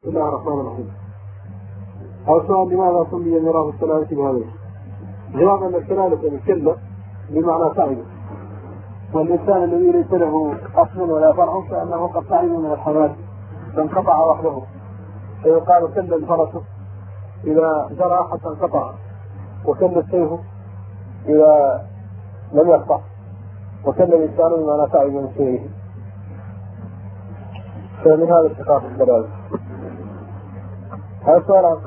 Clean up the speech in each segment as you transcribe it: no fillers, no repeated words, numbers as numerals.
بسم الله الرحمن الرحيم. أول سؤال: لماذا سمي ميراث الكلالة بهذا الاسم؟ جواب أن الكلالة من كلة بمعنى تعب، والإنسان الذي ليس له أصل ولا فرع كأنه قد تعب من الحياة فانقطع وحده، فيقال كل الفرس إذا جرى حتى انقطع، وكل السيف إذا لم يقطع، وكل الإنسان بمعنى تعب من سيره. فمن هذا اشتقاق الكلالة. هذا السؤال عن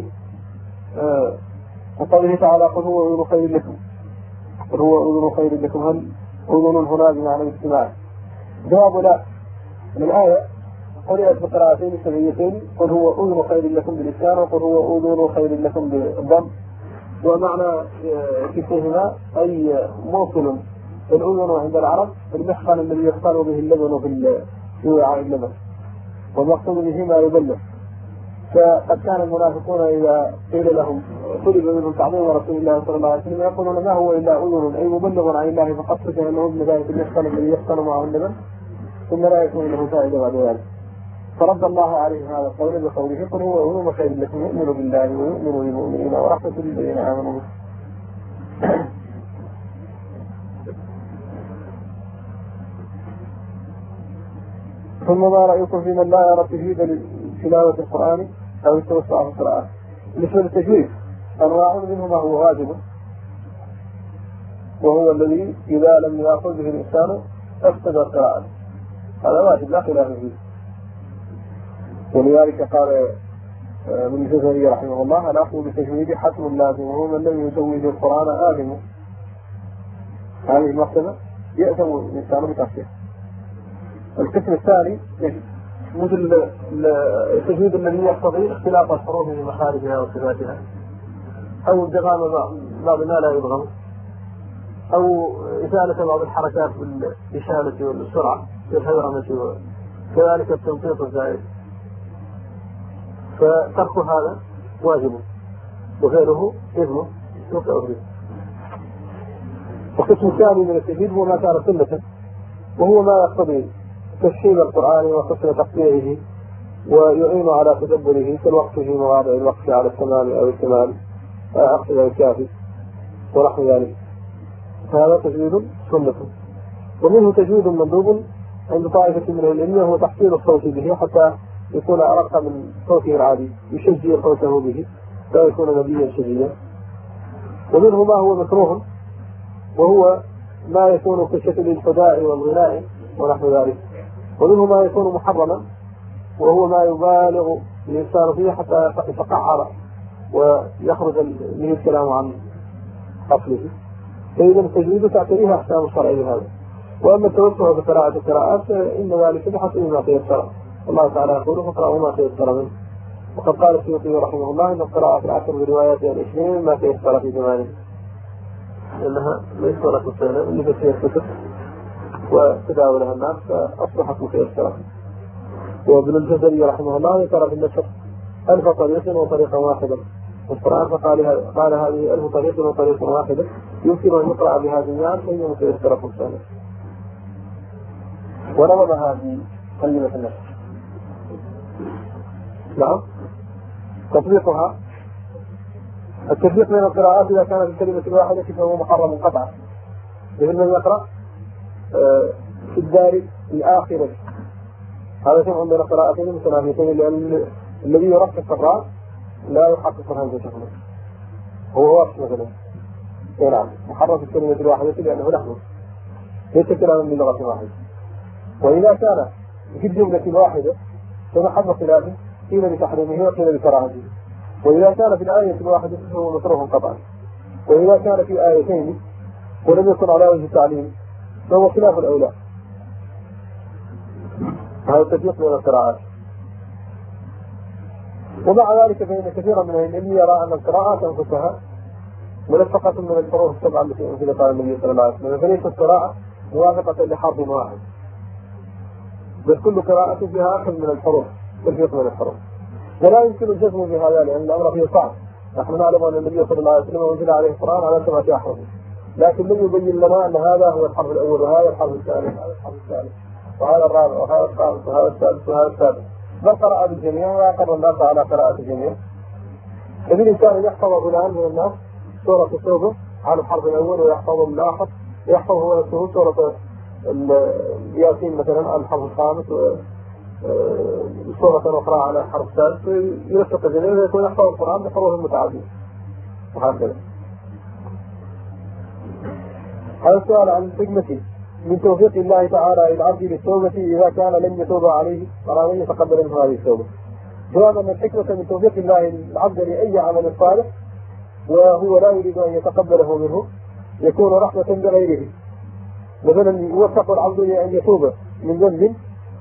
قوله تعالى: قل هو أذن خير لكم. قل هو أذن خير لكم، هل أذن هنا بمعنى الاجتماع؟ جواب لا. الآية قرأت بقراءتين سبعيتين: قل هو أذن خير لكم بالإسلام، وقل هو أذن خير لكم بالضم، ومعنى كلتهما أي موصل. الأذن عند العرب المحقن الذي يختار به اللبن في وعاء اللبن، والمقصود به ما يبلغ. فقد كان المنافقون إذا قيل لهم طلب منهم تعظيم رسول الله صلى الله عليه وسلم يقولون: ما هو إلا أذن، أي مبلغ عن الله فقط، فكأنه ابن ذلك المحقن الذي يختار معه اللبن ثم لا يكون له فائدة بعد ذلك. فرد الله عليه هذا القول بقوله: قل هو أذن خير لكم، يؤمن بالله ويؤمن بالمؤمنين ورحمة للذين آمنوا. ثم ما رأيكم في من لا يرى تجويد لتلاوة القرآن أو التوسع في القراءة؟ بالنسبة للتجويد أنواع، منه ما هو واجب، وهو الذي إذا لم يأخذ به الإنسان أفسد القراءة، هذا واجب لا خلاف فيه. ولذلك قال ابن الجزري رحمه الله: الأخذ بالتجويد حتم لازم، وهو من لم يزوج القرآن آثم. هذه المرتبة يأثم الإنسان بتركها. القسم الثاني مثل التجويد الذي يقتضي اختلاف الحروف من مخارجها وصفاتها، أو ادغام بعض ما لا يدغم، أو إزالة بعض الحركات بالإشالة والسرعة والهيرمة، كذلك التنطيط الزائد، فترك هذا واجب، وغيره إذنه وتأخذه. القسم الثاني من التجويد هو ما كان سنة، وهو ما يقتضي تفهيم القرآن وحسن تقطيعه ويعين على تدبره كالوقف في مواضع الوقف على التمام أو الكمال، أقصد الكافي ونحو ذلك، فهذا تجويد سنة. ومنه تجويد مندوب عند طائفة من العلم، وهو تحسين الصوت به حتى يكون أرق من صوته العادي، يشجع صوته به لا يكون نبيا شجيا. ومنه ما هو مكروه، وهو ما يكون كشكل الحداء والغناء ونحو ذلك. ومنه ما يكون محرما، وهو ما يبالغ الإنسان فيه حتى يتقعر ويخرج من الكلام عن أصله. فإذا التجويد تعتريها أحكام الشرعية هذا. وأما التوسع بقراءة القراءات فإن ذلك بحسب ما تيسر، الله تعالى يقول: فاقرأوا ما تيسر منه. وقد قال السيوطي رحمه الله: إن القراءة العشر برواياتها العشرين ما تيسر في زمانه، لأنها ليس ولا تسهل اللي بتيسر الكتب وتداولها الناس فأصبحت متيسرة. وابن الجزري رحمه الله ذكر في النشر 1000 طريق وطريقا واحدا والقرآن، فقال هذه 1000 طريق وطريق واحدة يمكن أن يقرأ بهذه الناس فهي متيسرة سهلة. ونظمها في كلمة النشر. نعم، تطبيقها التطبيق بين القراءات إذا كانت الكلمة الواحدة فهو محرم قطعا، مثل من يقرأ في الدار الآخرة، هذا جمع بين قراءتين متنافيتين، لأن الذي يرقق الراء لا يحقق الهمزة شكله، هو واضح مثلا. نعم، محرم في الكلمة الواحدة لأنه لحظة ليس كلاما بلغة واحدة. وإذا كان في الجملة الواحدة فمحل خلافه، قيل بتحريمه وقيل بكراهته. وإذا كان في الآية الواحدة فهو مكروه قطعا. وإذا كان في آيتين ولم يكن على وجه التعليم فهو خلاف الأولى. هذا التطبيق من القراءات. ومع ذلك فإن كثيرا من العلم يرى أن القراءات أنفسها ملفقة من الحروف السبعة التي أنزلت على النبي صلى الله عليه وسلم، فليست القراءة موافقة لحرف واحد، بل كل قراءة فيها أخذ من الحروف، تلفيق من الحروف. ولا يمكن الجزم بهذا لأن الأمر فيه صعب. نحن نعلم أن النبي صلى الله عليه وسلم أنزل عليه القرآن على 7 أحرف، لكن لم يبين لنا أن هذا هو الحرف الأول وهذا الحرف الثاني وهذا الحرف الثالث وهذا الرابع وهذا الخامس وهذا السادس وهذا السابع، بل قرأ بالجميع وأقر الناس على قراءة الجميع. ففي الإنسان يحفظ فلان من الناس سورة التوبة على الحرف الأول ويحفظ الآخر، يحفظ هو نفسه سورة ياسين مثلا على الحرف الخامس وسورة أخرى على الحرف الثالث، ينسق الجميع ويكون يحفظ القرآن بحروف متعددة وهكذا. هذا السؤال عن الحكمة من توفيق الله تعالى للعبد للتوبة إذا كان لم يتوب عليه ولا لم يتقبل منه هذه التوبة. جواب أن الحكمة من توفيق الله للعبد لأي عمل صالح وهو لا يريد أن يتقبله منه يكون رحمة بغيره. مثلا يوفق العبد لأن يتوب من ذنب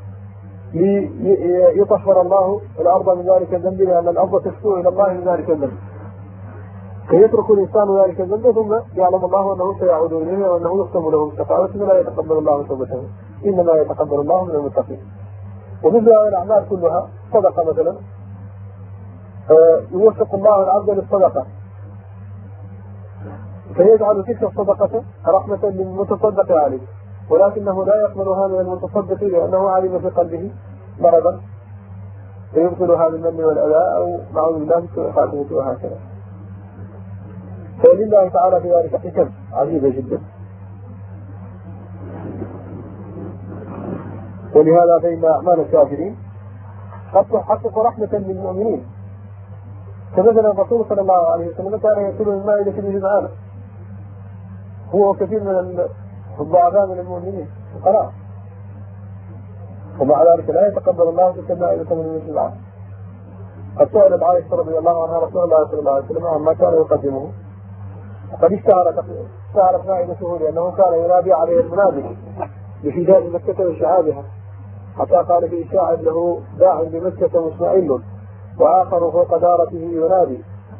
ليطهر الله الأرض من ذلك الذنب، لأن الأرض تشكو إلى الله من ذلك الذنب، فيترك الإنسان ذلك الذنب ثم يعلم الله أنه سيعود إليه وأنه يختم له الشفاعة ثم لا يتقبل الله توبته، إنما يتقبل الله من المتقين. ومثل هذه الأعمال كلها صدقة مثلا، يوفق الله العبد للصدقة فيجعل تلك الصدقة رحمة للمتصدق عليه، ولكنه لا يقبلها من المتصدق لأنه علم في قلبه مرضا فيبطلها بالمن والأذى أو نعوذ بالله من سوء خاتمته وهكذا. فلله تعالى في ذلك حكم عجيبة جدا. ولهذا فإن أعمال الكافرين قد تحقق رحمة للمؤمنين. فمثلا الرسول صلى الله عليه وسلم كان يأكل من المائدة بجمعانه هو وكثير من الضعفاء من المؤمنين الفقراء، ومع ذلك لا يتقبل الله تلك المائدة من الجمعان. قد سألت عائشة رضي الله عنها رسول الله صلى الله عليه وسلم عما كان يقدمه، وقد اشتهرت مائدته لأنه كان ينادي عليه المنادي بحجاز مكة وشعابها، حتى قال في شاعر له داع بمكة مشمعل وآخر فوق دارته ينادي،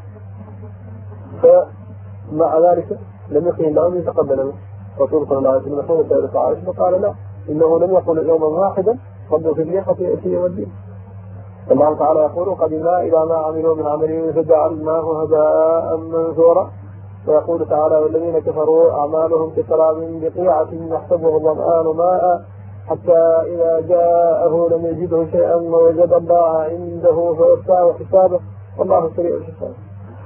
فمع ذلك لم يكن الله أن يتقبل منه. رسول صلى الله عليه وسلم حين سألت عائشة فقال لا، إنه لم يقل يوما واحدا رب في لي خطيئتي يوم الدين. الله تعالى يقول قدمنا إلى ما عملوا من عمل فجعلناه هباء منثورا، ويقول تعالى والذين كفروا أعمالهم كسراب بقيعة يحسبه الظمآن ماء حتى إذا جاءه لم يجده شيئا ووجد الله عنده فوفاه حسابه والله سريع الحساب.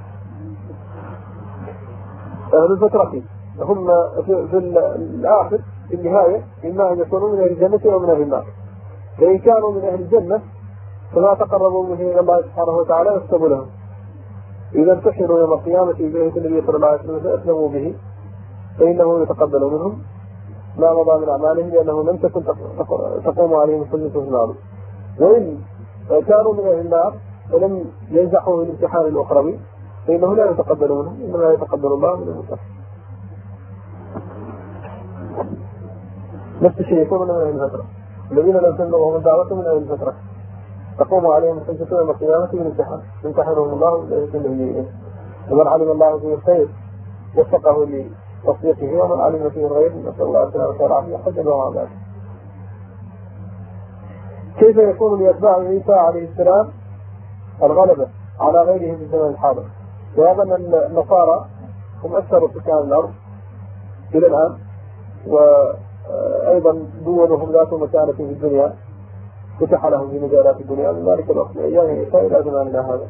أهل الفترة هم في الآخر في النهاية إما أن يكونوا من أهل الجنة أو من أهل النار، فإن كانوا من أهل الجنة فما تقربوا به إلى الله سبحانه وتعالى يكتب لهم، إذا امتحنوا يوم القيامة ببيت النبي صلى الله عليه وسلم فأسلموا به فإنه يتقبل منهم ما مضى من أعمالهم لأنه لم تكن تقوم عليهم الحجة في النار. وإن كانوا من أهل النار ولم ينجحوا من الامتحان الأخروي فإنه لا يتقبل منهم، إنما يتقبل الله من المتقين. نفس الشيء يكون من أهل الفترة، الذين لم تبلغهم الدعوة من أهل الفترة تقوم عليهم الحجة يوم القيامة بالامتحان، يمتحنهم الله بإذنه، ومن علم الله فيه الخير وفقه لتصديقه ومن علم فيه الغير نسأل الله السلامة والعافية حجبه عن ذلك. كيف يكون لأتباع عيسى عليه السلام الغلبة على غيرهم في الزمن الحاضر؟ وهذا أن النصارى هم أكثر سكان الأرض إلى الآن، وأيضا دولهم ذات مكانة في الدنيا فتح لهم في مجالات الدنيا من ذلك الوقت من أيام عيسى إلى زماننا هذا.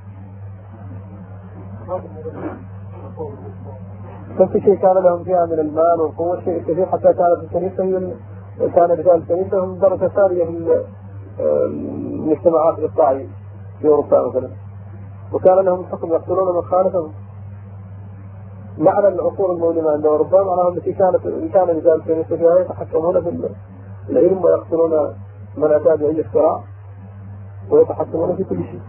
نفس الشيء كان لهم فيها من المال والقوة شيء كثير، حتى كانت الكنيسة كان رجال الكنيسة هم درجة ثانية في المجتمعات الإقطاعية في أوروبا مثلا، وكان لهم الحكم يقتلون من خالفهم. معنى العصور المظلمة عند أوروبا معناها التي كان رجال الكنيسة فيها يتحكمون في العلم ويقتلون من أتى بأي اختراع ويتحكمون في كل شيء.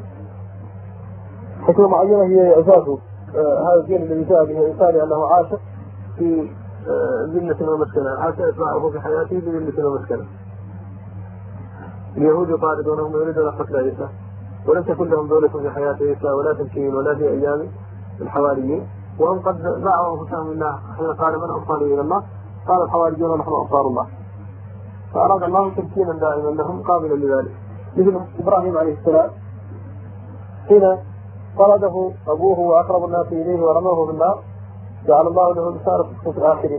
حكمة معينة هي إعزازه هذا الدين الذي جاء به الإنسان لأنه عاش في ذلة ومسكنة، عاش إتباعه في حياته بذلة ومسكنة. اليهود يطاردونهم ويريدون قتل عيسى، ولم تكن لهم دولة في حياة عيسى ولا تمكين ولا في أيام الحواريين، وهم قد باعوا أنفسهم لله حين قال من أنصاري إلى الله؟ قال الحواريون نحن أنصار الله، فأراد الله تمكينا دائما لهم قابلا لذلك. مثل إبراهيم عليه السلام حين طرده أبوه وأقرب الناس إليه ورموه بالنار جعل الله له بشارة في الآخرين.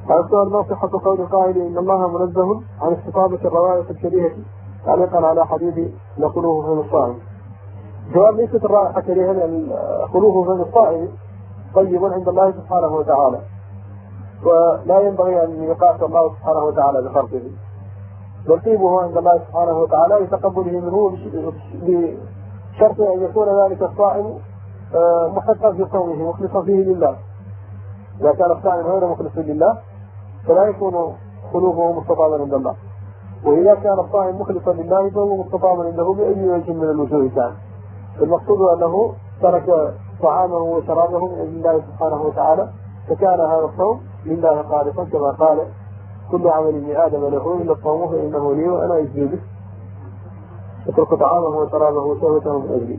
السؤال ما صحة قول القائل إن الله منزه عن استطابة الروائح الكريهة تعليقا على حديث نقلوه فم الصائم. جواب ليست الرائحة كريهة لأن خلوه فم الصائم طيب عند الله سبحانه وتعالى، ولا ينبغي أن يقاس الله سبحانه وتعالى بخلقه، بل طيبه عند الله سبحانه وتعالى لتقبله منه بشرط أن يكون ذلك الصائم محقا في صومه مخلصا فيه لله. إذا كان الصائم غير مخلص لله فلا يكون خلوفه مستطابا عند الله، وإذا كان الصائم مخلصا لله فهو مستطابا عنده بأي وجه من الوجوه كان. المقصود أنه ترك طعامه وشرابه من الله سبحانه وتعالى، فكان هذا الصوم لله خالصا كما قال كل عمل ابن آدم له إلا الصوم فإنه لي وأنا أجزي به. يترك طعامه وشرابه وشهوته من أجلي.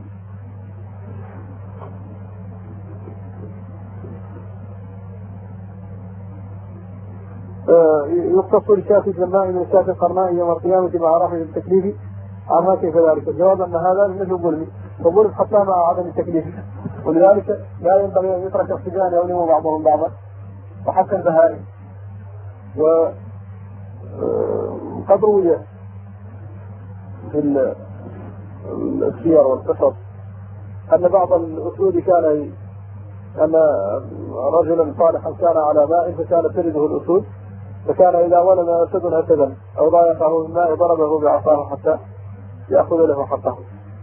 يختص لشاة الجماء من شاة القرناء يوم القيامة مع رفع التكليف عنها كيف ذلك؟ الجواب أن هذا مثل ظلم، فظلم حتى مع عدم التكليف، ولذلك لا ينبغي أن يترك الصبيان يولموا بعضهم بعضا وحتى البهائم. وقد روي في السير والقصص أن بعض الأسود كان أن رجلا صالحا كان على ماء فكانت ترده الأسود، فكان إذا ولم أسد أسدا أو ضايقه من الماء ضربه بعصاه حتى يأخذ له حقه.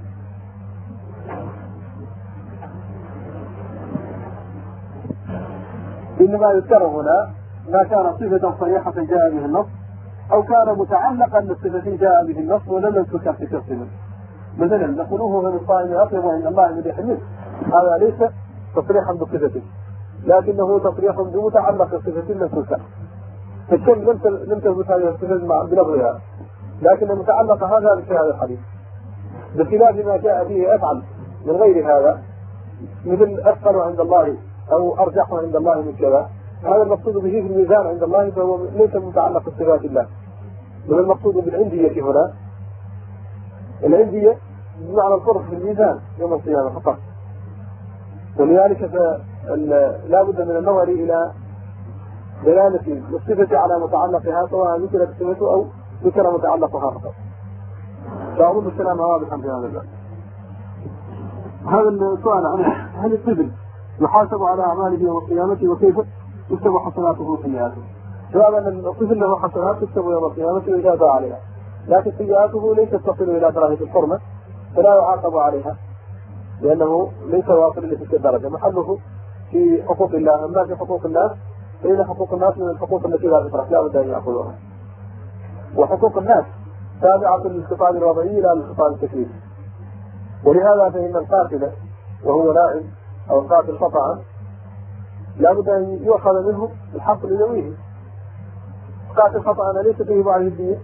إنما يذكر هنا ما كان صفة صريحة جاء به النص أو كان متعلقا بالصفة جاء به النص ولم يذكر في الصفة. مثلا نقوله من الصائم أطيب عند الله من يحمل، هذا ليس تصريحا بصفته لكنه تصريح بمتعلق بصفة لم تذكر، فالشم لم تثبت هذه الصفة بلفظها، لكن متعلق هذا في هذا الحديث بخلاف ما جاء فيه أفعل من غير هذا، مثل أثقل عند الله أو أرجح عند الله من كذا. هذا المقصود به في الميزان عند الله فهو ليس متعلق بصفات الله، بل المقصود بالعندية هنا العندية بمعنى القرب في الميزان يوم القيامة فقط. ولذلك لا بد من النظر إلى دلالة الصفة على متعلقها سواء ذكرت صفته أو ذكر متعلقها فقط. فأظن السلام واضحا في هذا الباب. هذا السؤال عن هل الطفل يحاسب على أعماله يوم القيامة وكيف تكتب حسناته وسيئاته؟ جواب أن الطفل له حسنات تكتب يوم القيامة ويجازى عليها، لكن سيئاته ليست تصل إلى درجة الحرمة فلا يعاقب عليها لأنه ليس واصل لتلك الدرجة، محله في حقوق الله. أما في حقوق الناس فإن حقوق الناس من الحقوق التي لا تترك لا بد أن يأخذوها، وحقوق الناس تابعة للخطاب الوضعي لا للخطاب التكليفي. ولهذا فإن القاتل وهو نائم أو القاتل خطأ لا بد أن يؤخذ منه الحق لذويه. القاتل خطأ ليس فيه بعض الدية،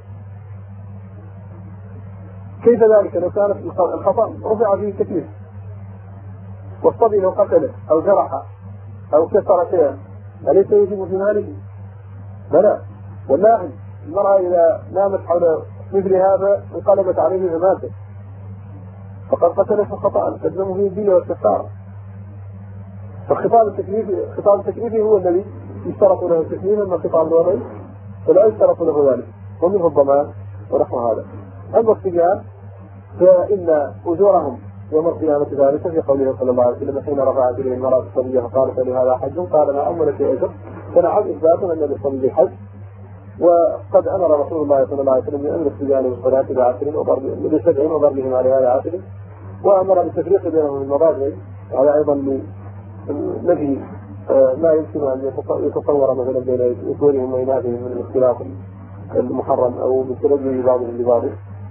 كيف ذلك لو كانت الخطأ رفع فيه التكليف؟ والصبي لو قتله أو جرحه أو كسر شيئا أليس يجب في ماله؟ بلى. والنائم المرأة إذا نامت حول مثل هذا انقلبت عليه فماته فقد قتله خطأ تلزمه فيه الدية والكفارة. فالخطاب التكليفي هو الذي يشترط له التكليف، أما الخطاب الوضعي فلا يشترط له ذلك ومنه الضمان ونحو هذا. أما الصبيان فإن أجورهم يوم القيامة ذلك في قوله صلى الله عليه وسلم حين رفعت إليه المرأة الصبية فقالت لهذا حج قال ما أملك أجر، فنعم إثبات أن للصبي حج. وقد أمر رسول الله صلى الله عليه وسلم بأمر الصبيان بالصلاة ب7 وضربهم عليها 10، وأمر بالتفريق بينهم المضاجع، هذا أيضا لنفي ما يمكن أن يتصور مثلا بين ذكورهم وإناثهم من الاختلاف المحرم أو بالتلبي بعضهم ببعض.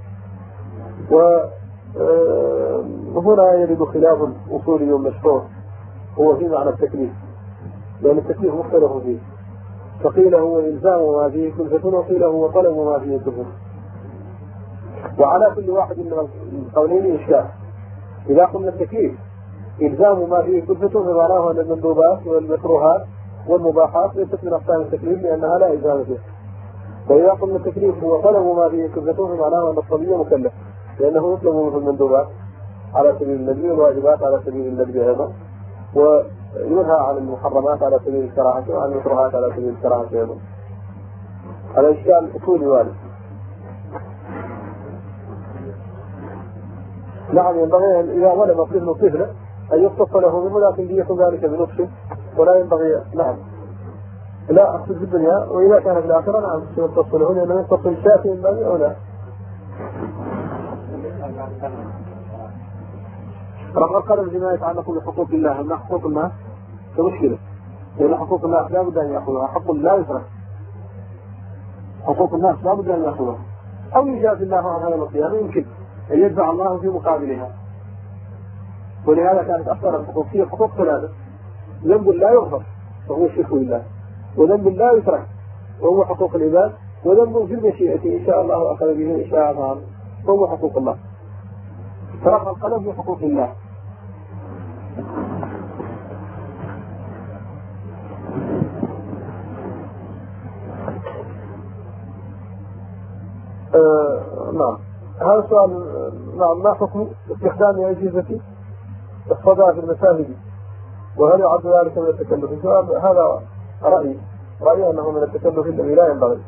وهنا يرد خلاف أصولي مشهور هو في معنى التكليف، لأن التكليف مختلف فيه، فقيل هو إلزام ما فيه كلفة وقيل هو طلب ما فيه كلفة. وعلى كل واحد من القولين إشكال. إذا قلنا التكليف إلزام ما فيه كلفة فمعناه أن المندوبات والمكروهات والمباحات ليست من أقسام التكليف لأنها لا إلزام فيها. وإذا قلنا التكليف هو طلب ما فيه كلفة فمعناه أن الصبي مكلف لأنه يطلب منه المندوبات على سبيل الندب والواجبات على سبيل الندب أيضا، ينهى عن المحرمات على سبيل الكراهة وعن المكروهات على سبيل الكراهة أيضا. هذا إشكال أصولي وارد. نعم ينبغي إذا ولد طفل طفلا أن يقتص له منه، لكن ليكن ذلك بلطف ولا ينبغي. نعم لا أقصد في الدنيا، وإذا كان في الآخرة نعم يقتص له، لأنه يقتص الشافي ينبغي أو لا. رغم القدر فيما يتعلق بحقوق الله، أما حقوق الناس فمشكلة، لأن حقوق الناس لا بد أن يأخذها، حق لا يترك. حقوق الناس لا بد أن يأخذها، أو يجازي الله عنها يوم القيامة، يمكن أن يدفع الله في مقابلها. ولهذا كانت أكثر الحقوق هي حقوق ثلاثة: ذنب لا يغفر وهو الشرك بالله، وذنب لا يترك وهو حقوق العباد، وذنب في المشيئة إن شاء الله أخذ به إن شاء الله وهو حقوق الله. فرفع القلم في حقوق الله. نعم هذا السؤال. نعم ما حكم استخدام أجهزة الصدى في المساجد، وهل يعد ذلك من التكلف؟ الجواب هذا رأيي أنه من التكلف الذي لا ينبغي،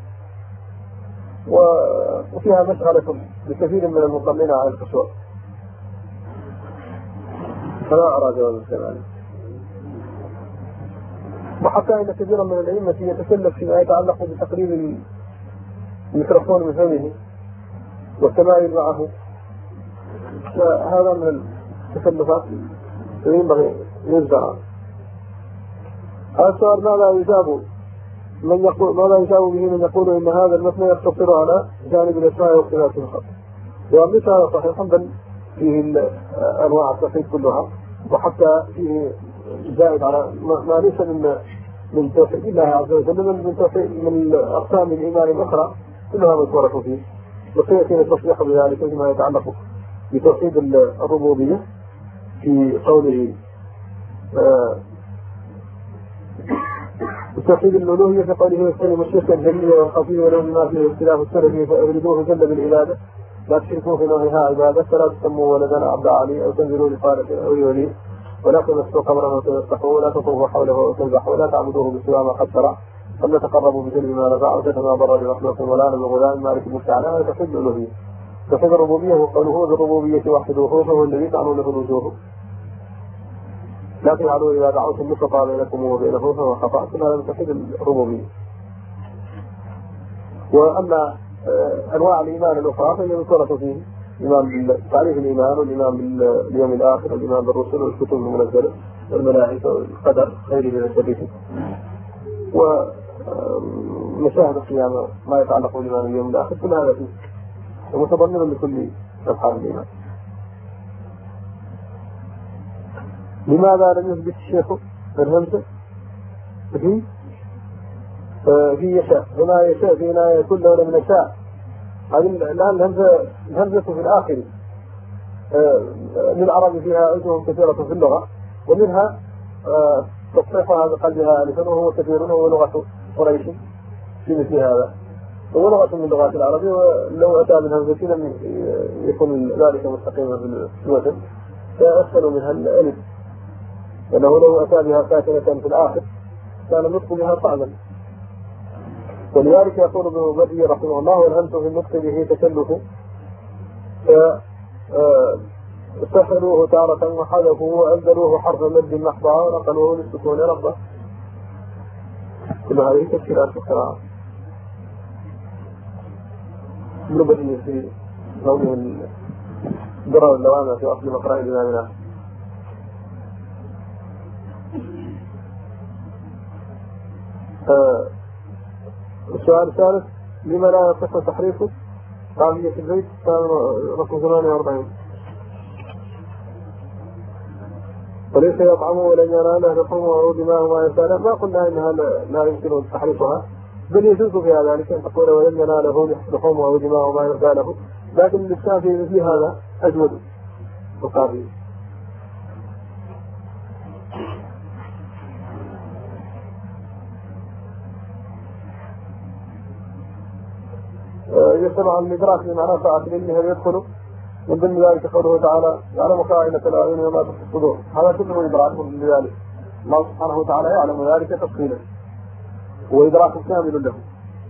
وفيها مشغلة لكثير من المصلين على الخشوع، فلا أرى جواز ذلك. وحتى إن كثيرا من الأئمة يتكلف فيما يتعلق بتقريب الميكروفون من فمه والتمايل معه، فهذا من التكلفات ينبغي ينزع. هذا السؤال ماذا يجاب به من يقول إن هذا المثنى يقتصر على جانب الأسماء والصفات فقط؟ ومثل هذا صحيح، بل فيه أنواع التوحيد كلها، وحتى فيه زائد على ما ليس من توحيد الله عز وجل، من أقسام الإيمان الأخرى كلها مذكورة فيه، وسيأتي التصريح بذلك فيما يتعلق بتوحيد الربوبية في قوله توحيد الألوهية في قوله يستلم الشرك الجليل والخفي ولو بما فيه اختلاف السلف فأبردوه جل بالعبادة لا تشركوا في نوعها عبادة، فلا تسموا ولدنا عبد علي أو تنزلوا لصالح أو ولي، ولا تمسوا قبره وتمسحوا ولا تطوفوا حوله وتذبحوا ولا تعبدوه بسوى ما قد شرع، فلا تقربوا بجلب ما نفع وتتما ضر لمخلوق ولا نبغ غلام مالك المستعان. هذا توحيد الألوهية. توحيد الربوبية وقوله بالربوبية وحدوه فهو الذي تعلو له الوجوه، لا تجعلوا إذا دعوتم نقطة بينكم وبينه فهو خطأ. هذا من توحيد الربوبية. وأما أنواع الإيمان الأخرى فهي مذكورة فيه: الإيمان بتعريف الإيمان، والإيمان باليوم الآخر، والإيمان بالرسل والكتب المنزلة والملائكة والقدر خيره من شره، ومشاهد القيامة ما يتعلق بالإيمان باليوم الآخر، كل هذا فيه ومتضمن لكل أفعال الإيمان. لماذا لم يثبت الشيخ الهمزة في يشاء هنا يشاء فينا يكون له من يشاء؟ هذه الآن الهمزة في الآخر للعرب فيها أوجه كثيرة في اللغة، ومنها تصحيحها بقلبها ألفا وهو كثير، وهو لغة قريش في مثل هذا، وهو لغة من لغات العرب، ولو أتى من همزة لم يكن ذلك مستقيما في الوزن، فأسفل منها الألف، لأنه لو أتى بها ساكنة في الآخر كان النطق بها صعبا. ولذلك يقول ابن بدي رحمه الله: والهمس في النطق به تكلف، فسحلوه تارة وحذفوه وأبدلوه حرف مد محضا ونقلوه للسكون ربه. كل هذه تفسيرات في القراءة. ابن بدي في قوله الدرر اللوامع في أصل مقرأ الإمامنا. السؤال الثالث: لما لا يصح تحريفه قابلية البيت؟ رقم 48. وليس يطعمه ولن يناله لحوم أو دماء ما يساله. ما قلنا إنها لا يمكن تحريفها، بل يجوز فيها ذلك أن تقول ولن يناله لحوم أو دماء ما يساله، لكن الإسلام في مثل هذا أجود وقابل. يسمع الإدراك لمعنى طاعة العلم هل يدخل من ضمن ذلك قوله تعالى: يعلم خائنة الأعين وما تخفي الصدور. هذا كله إدراك من ذلك، الله سبحانه وتعالى يعلم ذلك تفصيلا وإدراك كامل له.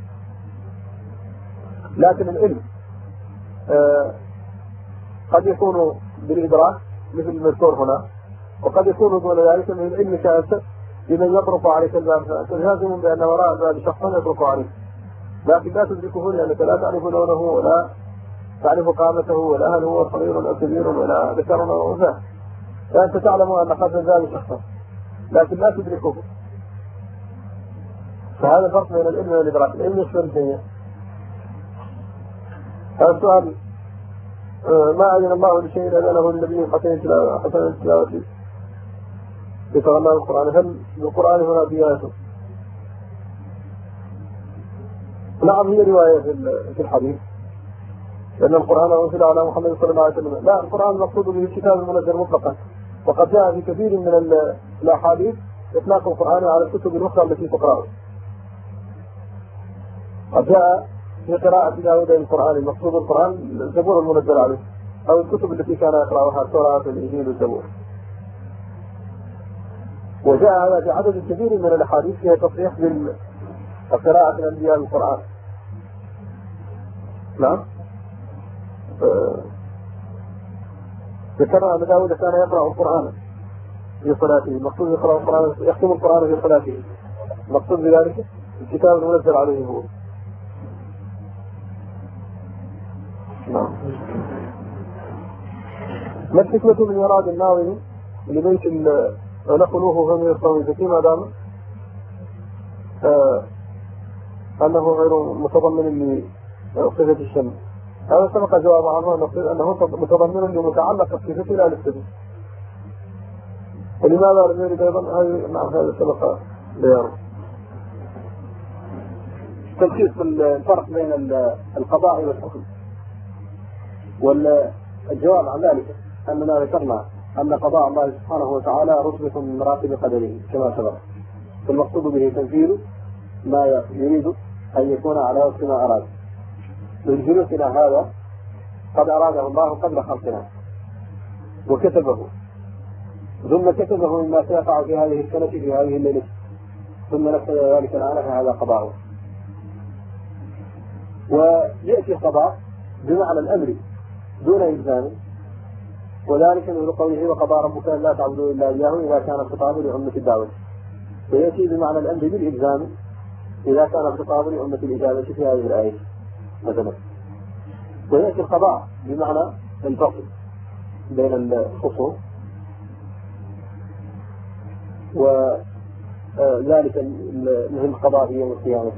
لكن العلم قد يكون بالإدراك مثل المذكور هنا، وقد يكون دون ذلك من العلم كأنت لمن يطرق عليك الباب فلازم بأن وراء الباب شخصا يطرق عليك، لكن لا تدركه لأنك لا تعرف لونه ولا تعرف قامته ولا هل هو صغير أو كبير ولا ذكر أو أنثى، فأنت تعلم أن قد الباب شخصا لكن لا تدركه. فهذا الفرق بين العلم والإدراك. العلم يشمل الجميع. هذا السؤال ما أذن الله لشيء أذنه للنبي حسن تلاوته يتغنى بالقرآن، هل بالقرآن هنا بياته؟ نعم هي رواية في الحديث لأن القرآن أنزل على محمد صلى الله عليه وسلم. لا، القرآن المقصود به الكتاب المنزل مطلقا، وقد جاء في كثير من الأحاديث إطلاق القرآن على الكتب الأخرى التي تقرأ. قد جاء في قراءة داود القرآن المقصود القرآن الزبور المنزل عليه أو الكتب التي كان يقرأها التوراة والإنجيل والزبور. وجاء هذا في عدد كبير من الأحاديث فيها تصريح بقراءة الأنبياء القرآن. نعم. ذكرنا أن داود كان يقرأ القرآن في صلاته، المقصود يقرأ القرآن يختم القرآن في صلاته، المقصود بذلك الكتاب المنزل عليه هو. نعم. ما الحكمة من إراد الناظر لبيت نقلوه هم يصطوي فيما دام أنه غير متضمن لصفة الشمس؟ هذا سبق جواب عنه أنه متضمن لمتعلق الصفة لا للصفة. ولماذا لم يرد أيضا هذا سبق بيانه؟ تلخيص الفرق بين القضاء والحكم، والجواب عن ذلك أننا ذكرنا أن قضاء الله سبحانه وتعالى رتبة من مراتب قدره كما سبق، والمقصود به تنفيذ ما يريد أن يكون على وفق ما أراد. من جلوسنا هذا قد أراده الله قبل خلقنا وكتبه، ثم كتبه مما سيقع في هذه السنة في هذه الليلة، ثم نفذ ذلك الآن فهذا قضاءه. ويأتي القضاء بمعنى الأمر دون إلزام، وذلك من قوله وقضى ربك أن لا تعبدوا إلا إياه إذا كان الخطاب لأمة الدعوة، ويأتي بمعنى الأمر بالإلزام إذا كان الخطاب لأمة الإجابة في هذه الآية مثلا. ويأتي القضاء بمعنى الفصل بين الخصوم، وذلك مثل القضاء في يوم القيامة.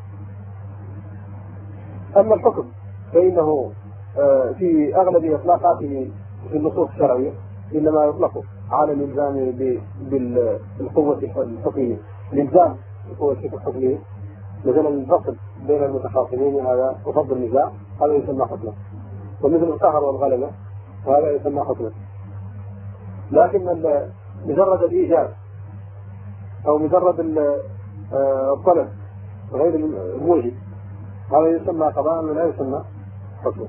أما الحكم فإنه في أغلب إطلاقاته في النصوص الشرعية إنما يطلق على الإلزام بالقوة الحكمية، الإلزام بالقوة الحكمية، مثلا الفصل بين المتخاصمين هذا وفضل النزاع هذا يسمى حكما، ومثل القهر والغلبة وهذا يسمى حكما. لكن مجرد الإيجاب أو مجرد الطلب غير الموجب هذا يسمى قضاء ولا يسمى حكما.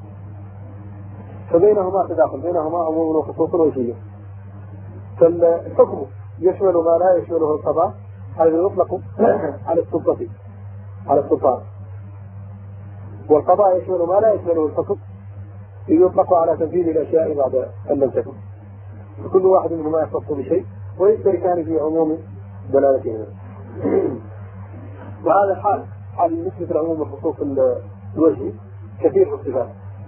فبينهما تداخل، بينهما عموم وخصوص وجهية. فالحكم يشمل ما لا يشمله القضاء، هذا يطلق على السلطة على السلطان، والقضاء يشمل ما لا يشمله الحكم يطلق على تنفيذ الأشياء بعد أن لم تكن، كل واحد منهما يختص بشيء ويشتركان في عموم دلالتهما. وهذا حال نسبة العموم والخصوص الوجهي كثير في الصفات،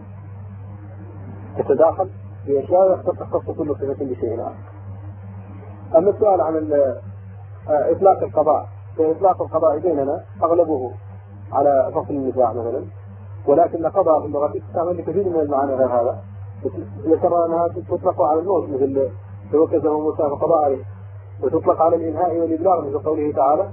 تتداخل في أشياء تختص كل صفة بشيء آخر. أما السؤال عن إطلاق القضاء، فإطلاق القضاء بيننا أغلبه على فصل النزاع مثلا، ولكن قضاء في اللغة تستعمل لكثير من المعاني غير هذا. ذكر أنها تطلق على الموت مثل توكزه موسى فقضى عليه، وتطلق على الإنهاء والإبلاغ مثل قوله تعالى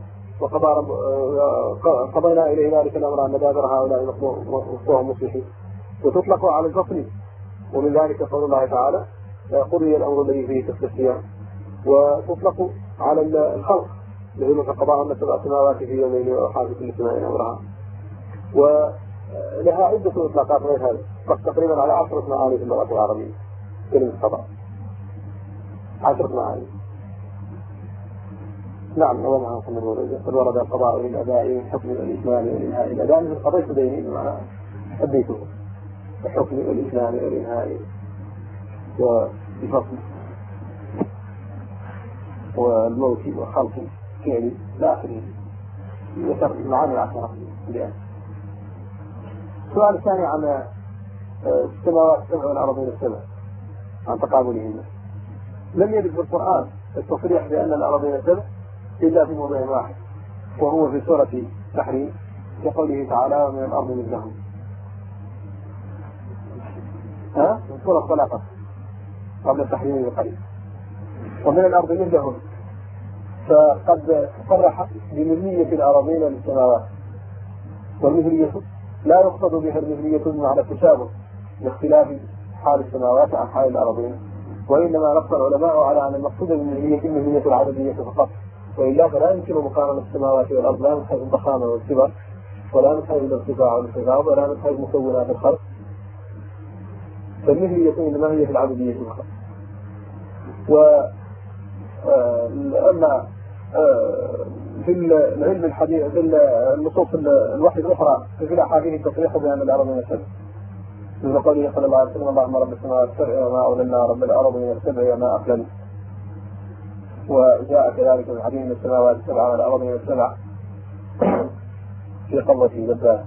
قضينا إليه ذلك الأمر أن دابر هؤلاء مصطوهم مصلحين، وتطلق على الفصل، ومن ذلك قول الله تعالى قضي الأمر الذي فيه تستفتيان، وتطلق على الخلق مثل قضاء أن 7 سماوات في يومين وأوحى كل سماء أمرها، ولها عدة إطلاقات غير هذا، تقريبا على 10 معاني في اللغة العربية كلمة قضاء، 10 معاني. نعم نظمها حكم الورود. قد ورد القضاء للأداء والحكم والإسلام والإنهاء. الأداء مثل قضيت ديني بمعنى أديته، الحكم والإسلام والإنهاء والفصل والموت وخلق فعلي لا آخره، ذكر المعاني العشرة. السؤال الثاني عن السماوات السبع والأرضين السبع عن تقابلهن. لم يرد في القرآن التصريح بأن الأرضين السبع إلا في موضع واحد، وهو في سورة التحريم في قوله تعالى ومن الأرض مثلهم. من سورة الطلاق قبل التحريم بقليل، ومن الأرض مثلهم. فقد صرح بمثلية الأراضين للسماوات، والمثلية لا يقصد بها المثلية بمعنى التشابه لاختلاف حال السماوات عن حال الأراضين، وإنما نص العلماء على أن المقصود بالمثلية المثلية العددية فقط، وإلا فلا يمكن مقارنة السماوات والأرض لا من حيث الضخامة والكبر، ولا من حيث الارتفاع والانخفاض، ولا من حيث مكونات الخلق، فالمثلية إنما هي في العددية فقط. وأما في العلم الحديث في النصوص الوحي الأخرى في الأحاديث تصريح بأن الأرضين السبع، مثل قوله صلى الله عليه وسلم اللهم رب السماوات السبع وما أولنا رب الأرضين السبع وما أقلل. وجاء كذلك من حديث السماوات السبع والأرضين السبع في قبضة جبار.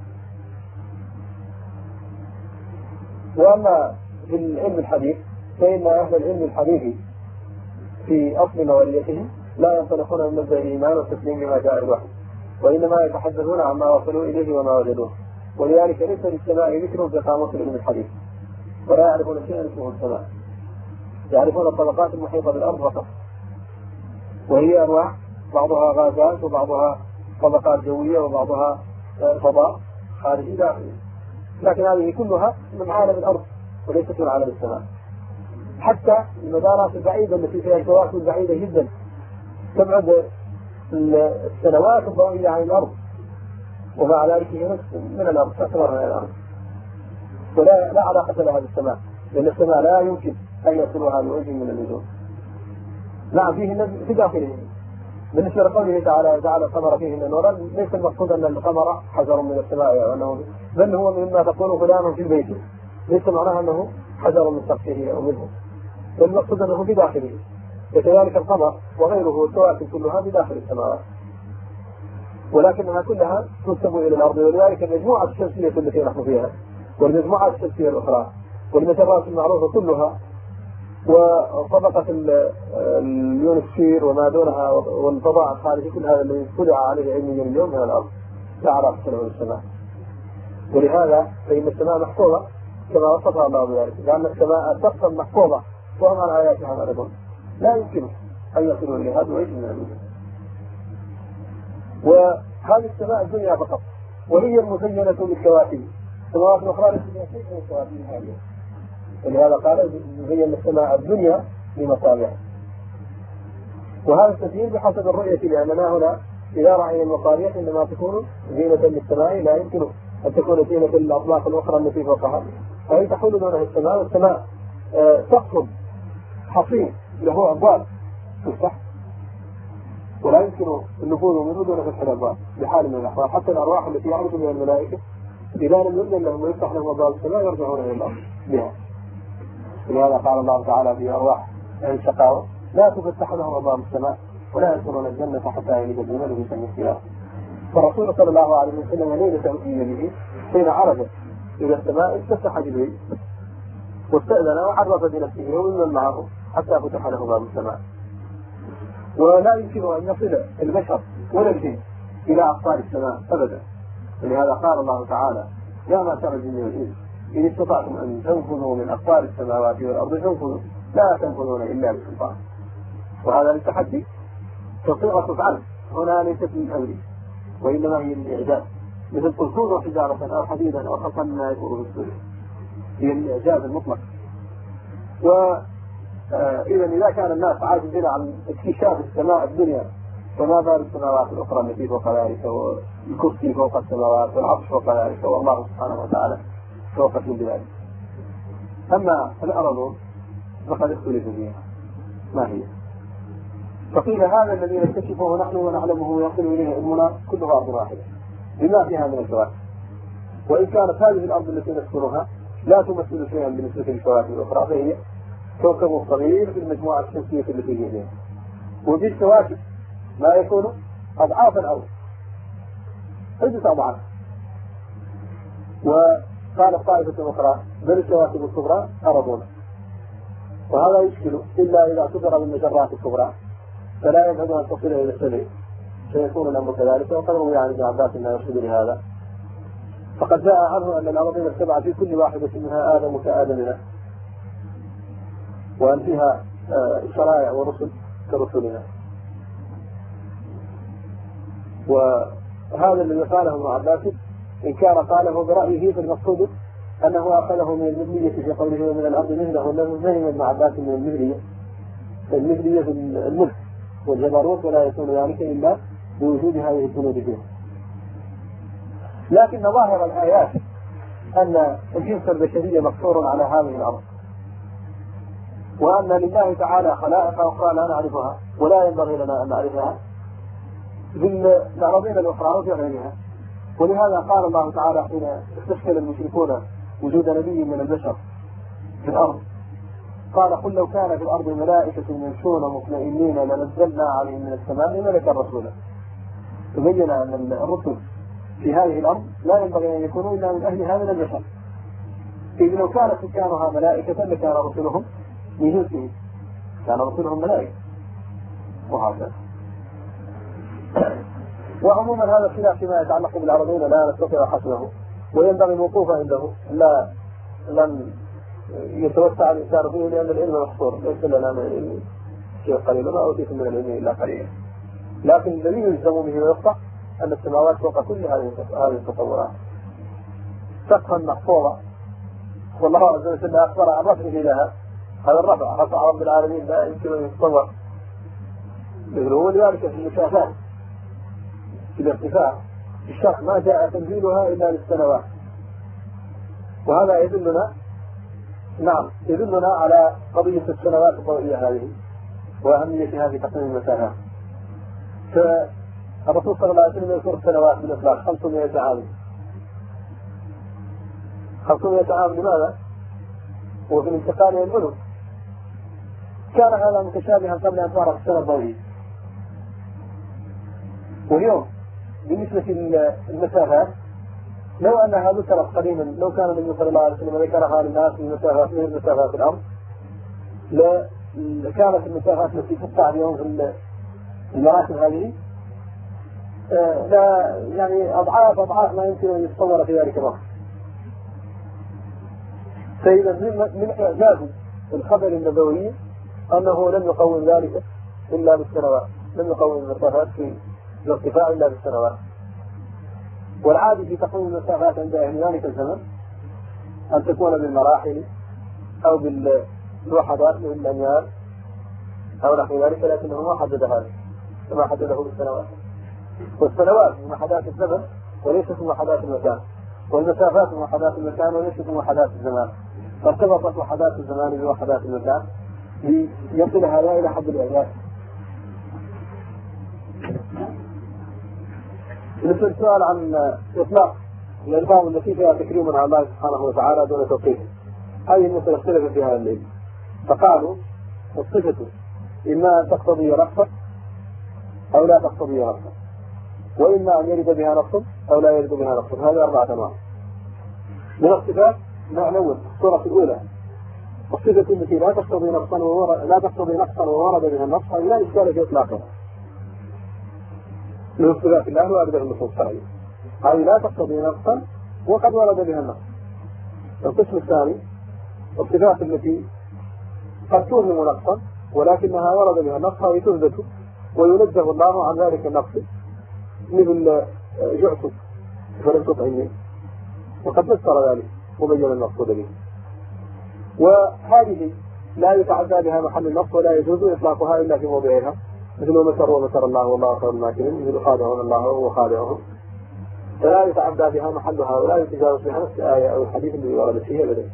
وأما في العلم الحديث فإن أهل العلم الحديث في أصل نظريتهم لا ينطلقون من مبدأ الإيمان والتسليم بما جاء الوحي، وإنما يتحدثون عما وصلوا إليه وما وجدوه، ولذلك ليس للسماء ذكر في قاموس العلم الحديث، ولا يعرفون شيئا اسمه السماء، يعرفون الطبقات المحيطة بالأرض فقط، وهي أنواع بعضها غازات وبعضها طبقات جوية وبعضها فضاء خارجي داخلي، لكن هذه كلها من عالم الأرض وليست من عالم السماء. حتى المدارات البعيدة التي فيها الكواكب بعيدة جدا تبعد السنوات الضوئية عن الأرض، ومع ذلك هي من الأرض تكبر من الأرض، ولا علاقة لها بالسماء، لأن السماء لا يمكن أن يصلها بوجه من النجوم. نعم فيه النجم في داخله. بالنسبة لقوله تعالى جعل القمر فيه نورا، ليس المقصود أن القمر حجر من السماء، بل هو مما تكون فلان في البيت، ليس معناها أنه حجر من سقفه أو منه، بل المقصود أنه في داخله. وكذلك القمر وغيره والكواكب كلها بداخل السماوات، ولكنها كلها تنسب إلى الأرض. ولذلك المجموعة الشمسية التي نحن فيها والمجموعات الشمسية الأخرى والمجرات المعروفة كلها وطبقة اليونسفير وما دونها والفضاء الخارجي، كل هذا الذي اطلع عليه علميا اليوم من الأرض لا علاقة له بالسماء. ولهذا فإن السماء محفوظة كما وصفها الله بذلك، لأن السماء سقفا محفوظة وهم عن آياتها معرضون، لا يمكن أن يصلوا إلى هذا وجه من الوجوه. وهذه السماء الدنيا فقط، وهي المزينة بالكواكب. السماوات الأخرى ليس فيها شيء من الكواكب هذه، ولهذا قال زين السماء الدنيا بمصابيح. وهذا التزيين بحسب الرؤية، لأننا هنا إذا رأينا المصابيح إنما تكون زينة للسماء، لا يمكن أن تكون زينة للأطلاق الأخرى التي فوقها، فهي تحول دونها السماء. والسماء سقف حصين له أبواب تفتح، ولا يمكن النفوذ منه دون فتح الأبواب بحال من الأحوال. حتى الأرواح التي يعرض بها الملائكة إذا لم يؤذن لهم ويفتح لهم أبواب السماء يرجعون إلى الأرض بها. ولهذا قال الله تعالى في أرواح أهل الشقاوة لا تفتح لهم أبواب السماء ولا يدخلون الجنة حتى يلج الجمل في سم الخياط. فالرسول صلى الله عليه وسلم ليلة أتي به حين عرض إلى السماء استفتح جبريل واستأذن وحرف بنفسه ومن معه حتى فتح له باب السماء. ولا يمكن أن يصل البشر ولا الجن إلى أقطار السماء أبدا. ولهذا قال الله تعالى يا معشر الجن والإنس إن استطعتم أن تنفذوا من أقطار السماوات والأرض فانفذوا لا تنفذون إلا بسلطان. وهذا للتحدي، فصيغة تفعل هنا ليست للأمر وإنما هي للإعجاز، مثل قل كونوا حجارة أو حديدا أو خلقا مما يكون في الصدور، هي الإعجاز المطلق. وإذا إذا كان الناس عاجزين عن اكتشاف السماء الدنيا فما بال السماوات الأخرى التي فوق ذلك، والكرسي فوق السماوات والعرش فوق ذلك، والله سبحانه وتعالى فوق كل ذلك. أما الأرض فقد اختلف فيها ما هي، فقيل هذا الذي نكتشفه نحن ونعلمه ويصل إليه علمنا كلها أرض واحدة بما فيها من الكواكب، وإن كانت هذه الأرض التي نسكنها لا تمثل شيئا بالنسبة للكواكب الأخرى، فهي كوكب صغير في المجموعة الشمسية التي فيها، وفي الكواكب ما يكون أضعاف الأرض، عدة أضعاف. وقالت طائفة أخرى بل الكواكب الكبرى أرضنا، وهذا يشكل إلا إذا اعتبر بالمجرات الكبرى فلا يبعد أن تصل إلى السبع، سيكون الأمر كذلك. وقد روي عن ابن عباس أنه يرشد لهذا، فقد جاء عنه أن الأراضين السبعة في كل واحدة منها آدم كآدمنا، وأن فيها شرائع ورسل كرسلنا. وهذا الذي قاله ابن عباس إن كان قاله برأيه فالمقصود أنه أخذه من المثلية في قوله ومن الأرض مهلة، وأنه فهم ابن عباس من المثلية في الملك والجبروت، ولا يكون ذلك إلا بوجود هذه الجنود فيها. لكن ظاهر الآيات أن الجنس البشري مقصور على هذه الأرض، وأن لله تعالى خلائق أخرى لا نعرفها ولا ينبغي لنا أن نعرفها في الأراضين الأخرى وفي غيرها. ولهذا قال الله تعالى حين استشكل المشركون وجود نبي من البشر في الأرض قال قل لو كان في الأرض ملائكة يمشون مطمئنين لنزلنا عليهم من السماء ملكا رسولا. تبين أن الرسل في هذه الأرض لا ينبغي أن يكونوا إلا من أهلها من البشر، إذ لو كانت سكانها ملائكة لكان رسلهم من جنسهم، كان رسلهم ملائكة وهكذا. وعموما هذا الخلاف فيما يتعلق بالأراضين لا نستطيع حسمه، وينبغي الوقوف عنده، لن يتوسع الإنسان فيه لأن العلم محصور، ليس لنا من شيء قليل ما أوتيتم من العلم إلا قليلا. لكن الذي يلزم به ويصح أن السماوات فوق كل هذه التطورات سقفا محفوظا، والله عز وجل أخبر عن رفعه لها. هذا الرفع رفع رب العالمين لا يمكن أن يتصور مثله، ولذلك في المسافات في الارتفاع في الشرق ما جاء تنزيلها إلا للسنوات، وهذا يدلنا على قضية السنوات الضوئية هذه وأهميتها في تقسيم المسافات. فالرسول صلى الله عليه وسلم يذكر السنوات بالإطلاق 500 عام. 500 عام لماذا؟ وفي الانتقال إلى الألف كان هذا متشابها قبل أن تعرف السنة الضوئية. واليوم بالنسبة للمسافات لو أنها ذكرت قديما، لو كان النبي صلى الله عليه وسلم ذكرها للناس من مسافات الأرض لكانت المسافات التي تقطع اليوم في المراتب هذه لا يعني أضعاف ما يمكن أن يتصور في ذلك الوقت. فإذا من إعجاز الخبر النبوي أنه لم يقوم ذلك إلا بالسنوات، لم يقوم المسافات في الارتفاع إلا بالسنوات. والعادي في تقويم المسافات عند أهل ذلك الزمن أن تكون بالمراحل أو بالوحدات من الأميال أو نحو ذلك، لكنه ما حدد هذا كما حدده بالسنوات. والسنوات من وحدات الزمن وليست من وحدات المكان، والمسافات من وحدات المكان وليست من وحدات الزمان، فارتبطت وحدات الزمان بوحدات المكان ليصل هذا إلى حد الإعجاز. مثل السؤال عن إطلاق الألفاظ التي فيها تكريم على الله سبحانه وتعالى دون توقيفه، هذه المسألة اختلف فيها الليل، فقالوا الصفة إما أن تقتضي نقصا أو لا تقتضي نقصا، وإما أن يرد بها نقص أو لا يرد بها نقص. هذه 4 أنواع من الصفات. نعلم الصورة الأولى الصفة التي لا تقتضي نقصا وورد بها النص، هذه لا إشكال في إطلاقها من صفات الله وأبدا النصوص الشرعية، هذه لا تقتضي نقصا وقد ورد بها النص. القسم الثاني الصفات التي قد توهم نقصا ولكنها ورد بها النص، هذه تثبت وينزه الله عن ذلك النقص، مثل جعتك فلم تطعمني، وقد فسر ذلك وبين المقصود به. وهذه لا يتعدى بها محل النص ولا يجوز إطلاقها إلا في موضعها، مثل ومكر ومكر الله والله خير الماكرين، مثل خادعون الله وهو خادعهم، فلا يتعدى بها محلها ولا يتجاوز بها نفس الآية أو الحديث الذي وردت فيه أبدا.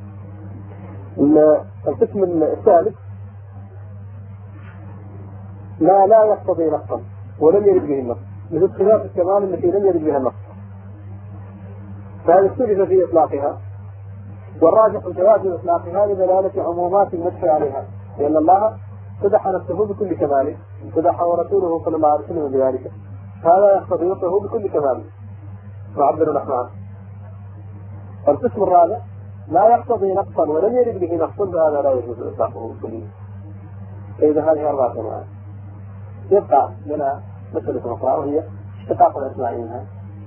القسم الثالث ما لا يقتضي نقصا ولم يرد به النقص، مثل صفات الكمال التي لم يرد بها النقص، فهذا اختلف في إطلاقها، والراجح جواز إطلاقها لدلالة عمومات المدح عليها، لأن الله امتدح نفسه بكل كماله، امتدح ورسوله صلى الله عليه وسلم بذلك، هذا يقتضي وصفه بكل كماله نعبر نحن عنه. القسم الرابع لا يقتضي نقصا ولم يرد به نقص، فهذا لا يجوز إطلاقه كليا. فإذا هذه أربعة أنواع. يبقى لنا مسألة أخرى وهي اشتقاق الأسماء منها،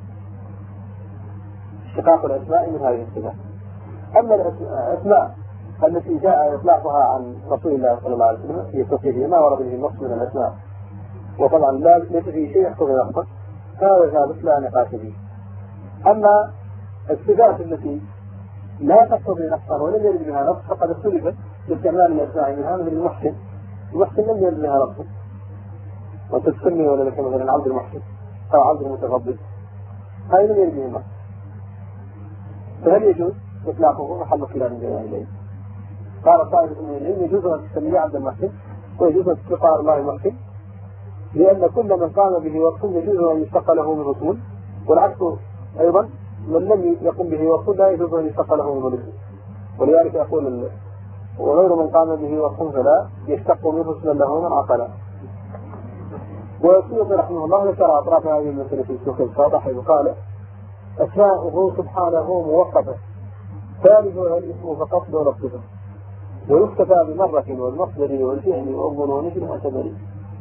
اشتقاق الأسماء من هذه الصفات. أما الأسماء التي جاء إطلاقها عن رسول الله صلى الله عليه وسلم هي توحيدية، ما ورد به النص من الأسماء، وطبعا ليس فيه شيء يقتضي نقصا، فهذا ثابت لا نقاش فيه. أما الصفات التي لا تقتضي نقصا ولم يرد بها نقص فقد اختلفت باستعمال الأسماء منها، مثل المحسن، المحسن لم يرد بها نقص، وأنت تسمي ولا لك مثلا عبد المحسن أو عبد المتفضل، هذا لم يرد به نقص، فهل يجوز إطلاقه؟ محل خلاف بين إليه. قال طائفة من العلم يجوز أن تسميه عبد المحسن ويجوز أن تطلق الله المحسن، لأن كل من قام به وصف يجوز أن يشتق له من رسول، والعكس أيضا من لم يقم به وصف لا يجوز أن يشتق له من رسول، ولذلك يقول وغير من قام به وصف فلا يشتق من رسل له من عقلا. والسيوطي رحمه الله ذكر أطراف هذه المسألة في السوق الفاضح حيث قال أسماؤه سبحانه موقفة ثالثها الاسم فقط دون الصفة، ويكتفى بمرة والمصدر والفعل والظنون في المعتبر.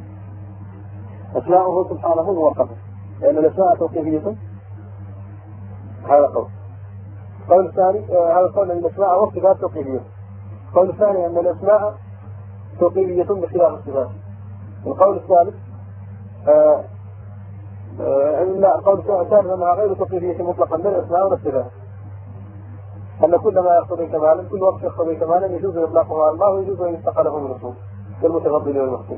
أسماؤه سبحانه موقفة لأن الأسماء توقيفية، هذا قول الثاني هذا قول أن الأسماء والصفات توقيفية. القول الثاني أن الأسماء توقيفية بخلاف الصفات. القول الثالث لا، القول الثالث أنها غير توقيفية مطلقا للأسماء والصفات، أن كل ما يقتضي كمالا، كل وقت يقتضي كمالا يجوز إطلاقه على الله ويجوز أن يستقى له من رسول كالمتفضل والمحسن.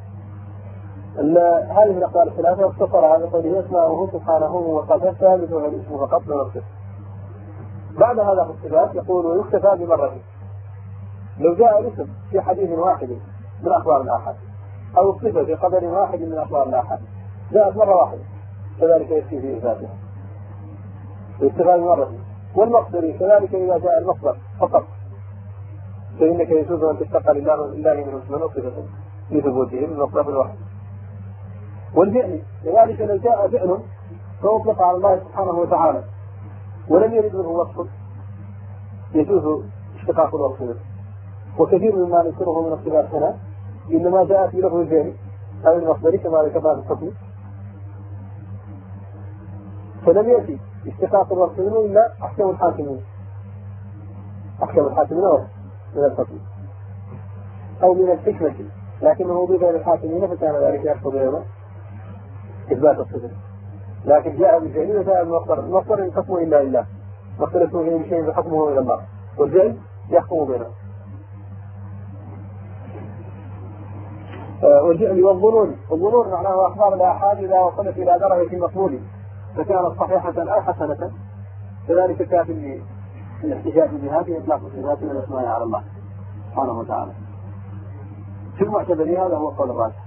هذه الأقوال الثلاثة اختصر على قوله أسماؤه سبحانه وقد ثابتها الاسم فقط دون الصفة. بعد هذا في الصفات يقول ويكتفى بمرة، لو جاء الاسم في حديث واحد من أخبار الآحاد أو الصفة في قدر واحد من أخبار الآحاد جاءت مرة واحدة فذلك يكفي في إثباتها، يكتفى بمرة. والمصدر كذلك إذا جاء المصدر فقط فإنك يجوز أن تشتق لله من اسم وصفة لثبوته من المصدر الواحد. والفعل كذلك لو جاء فعل فأطلق على الله سبحانه وتعالى ولم يرد منه وصف يجوز اشتقاق الوصف منه. وكثير مما نذكره من الصفات هنا إنما جاء في لفظ الفعل أو المصدر كما ذكرنا في الحكم، فلم يأتي اشتقاق الوصف منه إلا أحكام الحاكمين، أحكام الحاكمين من الحكم أو من الحكمة، لكنه أضيف إلى الحاكمين فكان ذلك يقتضي أيضا إثبات الصفة. لكن جاء بالفعل وجاء المصدر، المصدر إن حكمه إلا لله، مصدر اسمه من شيء فحكمه إلى الله، والفعل يحكم بينه. والفعل والظنون، والظنون معناه أخبار الآحاد إذا وصلت إلى درجة مقبول فكانت صحيحة أو حسنة فذلك كافٍ للاحتجاج بها في إطلاق الصفات من الأسماء على الله سبحانه وتعالى. في المعتبر هذا هو قول الراجح.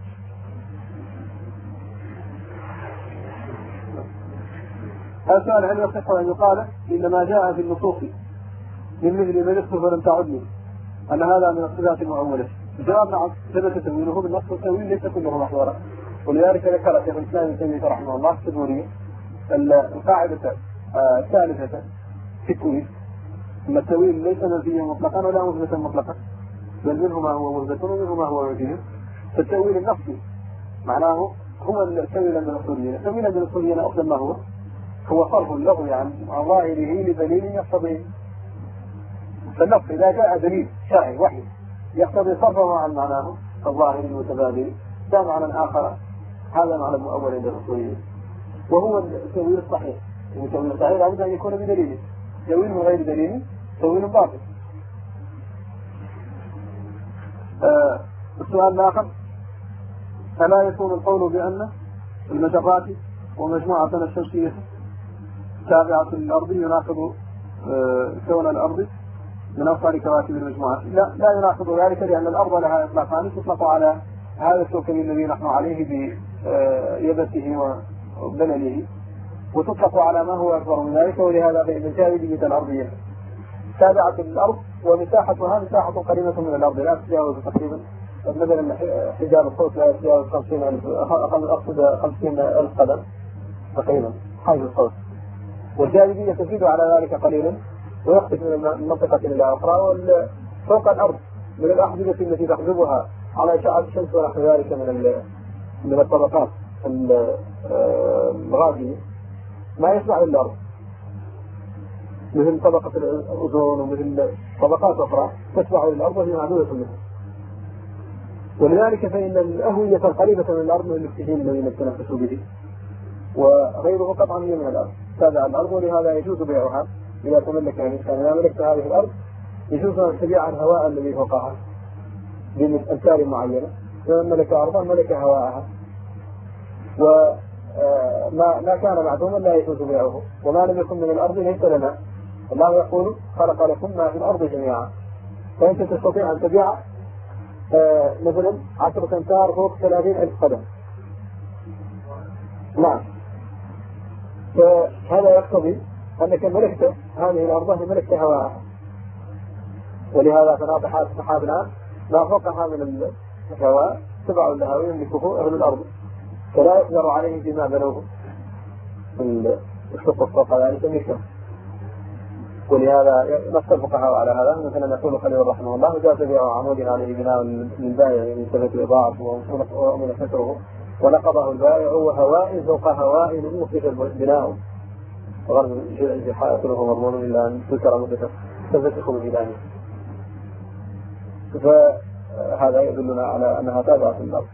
السؤال عن يصح أن يقال إنما جاء في النصوص من مثل من اسمه فلم تعدني أن هذا من الصفات المعولة. الجواب نعم، ثبت تأويله بالنص والتأويل ليس كله محظورا، ولذلك ذكر شيخ الإسلام ابن تيمية رحمه الله في التدمرية القاعدة الثالثة في التأويل أن التأويل ليس منفيا مطلقا ولا مثبتا مطلقا، بل منه ما هو مثبت ومنه ما هو منفي. فالتأويل النصي معناه هو التأويل عند الأصوليين. التأويل عند الأصوليين أفضل ما هو صرف له عن ظاهره لدليل يقتضي. فالنص إذا جاء دليل شرعي وحي يقتضي صرفه عن معناه الظاهر المتبادل جاء معنى آخر، هذا معنى مؤول عند الأصوليين، وهو التأويل الصحيح. التأويل الصحيح لابد أن يكون بدليل، تأويل من غير دليل تأويل باطل. السؤال الآخر ألا يكون القول بأن المجرات ومجموعة الشمسية تابعة للأرض يناقض كون الأرض من أفضل كواكب المجموعات؟ لا يناقض ذلك، لأن الأرض لها إطلاقان، تطلق على هذا السوكن الذي نحن عليه بيبسه وبلله، وتطلق على ما هو أكبر من ذلك. ولهذا فإن جاذبية الأرض تابعة للأرض، ومساحتها مساحة قريبة من الأرض لا تتجاوز تقريبا مثلا حجاب الصوت لا يتجاوز 50,000 قدم تقريبا حيز الصوت، والجاذبية تزيد على ذلك قليلا ويختلف من منطقة إلى أخرى. فوق الأرض من الأحجبة التي تحجبها على إشعاع الشمس ونحو ذلك من الطبقات الغازية ما يسمع للأرض، مثل طبقة الأوزون ومثل طبقات أخرى تسمع للأرض وهي معدودة منها. ولذلك فإن الأهوية القريبة من الأرض من الأكسجين الذي نتنفس به، وغيره قطعا هي من الأرض تابع الأرض. ولهذا يجوز بيعها إذا تملك الإنسان، إذا ملكت هذه الأرض يجوز أن تبيع الهواء الذي فوقها بأمثال معينة، فمن ملك أرضا ملك هواءها، وما كان معدوما لا يجوز بيعه، وما لم يكن من الأرض ليس لنا. الله يقول خلق لكم ما في الأرض جميعا، فأنت تستطيع أن تبيع مثلا 10 أمتار فوق 30,000 قدم. نعم، فهذا يقتضي أنك ملكت هذه الأرض ملكت هواءها. ولهذا فناطحات سحابنا ما فوقها من الهواء تبع لها ويملكه أهل الأرض، فلا يقدر عليه بما بنوه الشق فوق ذلك ملكه. ولهذا نص الفقهاء على هذا. مثلا يقول خليل رحمه الله: جاز بيع عمود عليه بناء للبائع من ثبت الإضاعة ومن ستره، ونقضه البائع وهواء فوق هواء أوقف البناء، وغرض حائطه مضمون إلا أن تذكر مدة تفتخ ببنائه. فهذا يدلنا على أنها تابعة للأرض.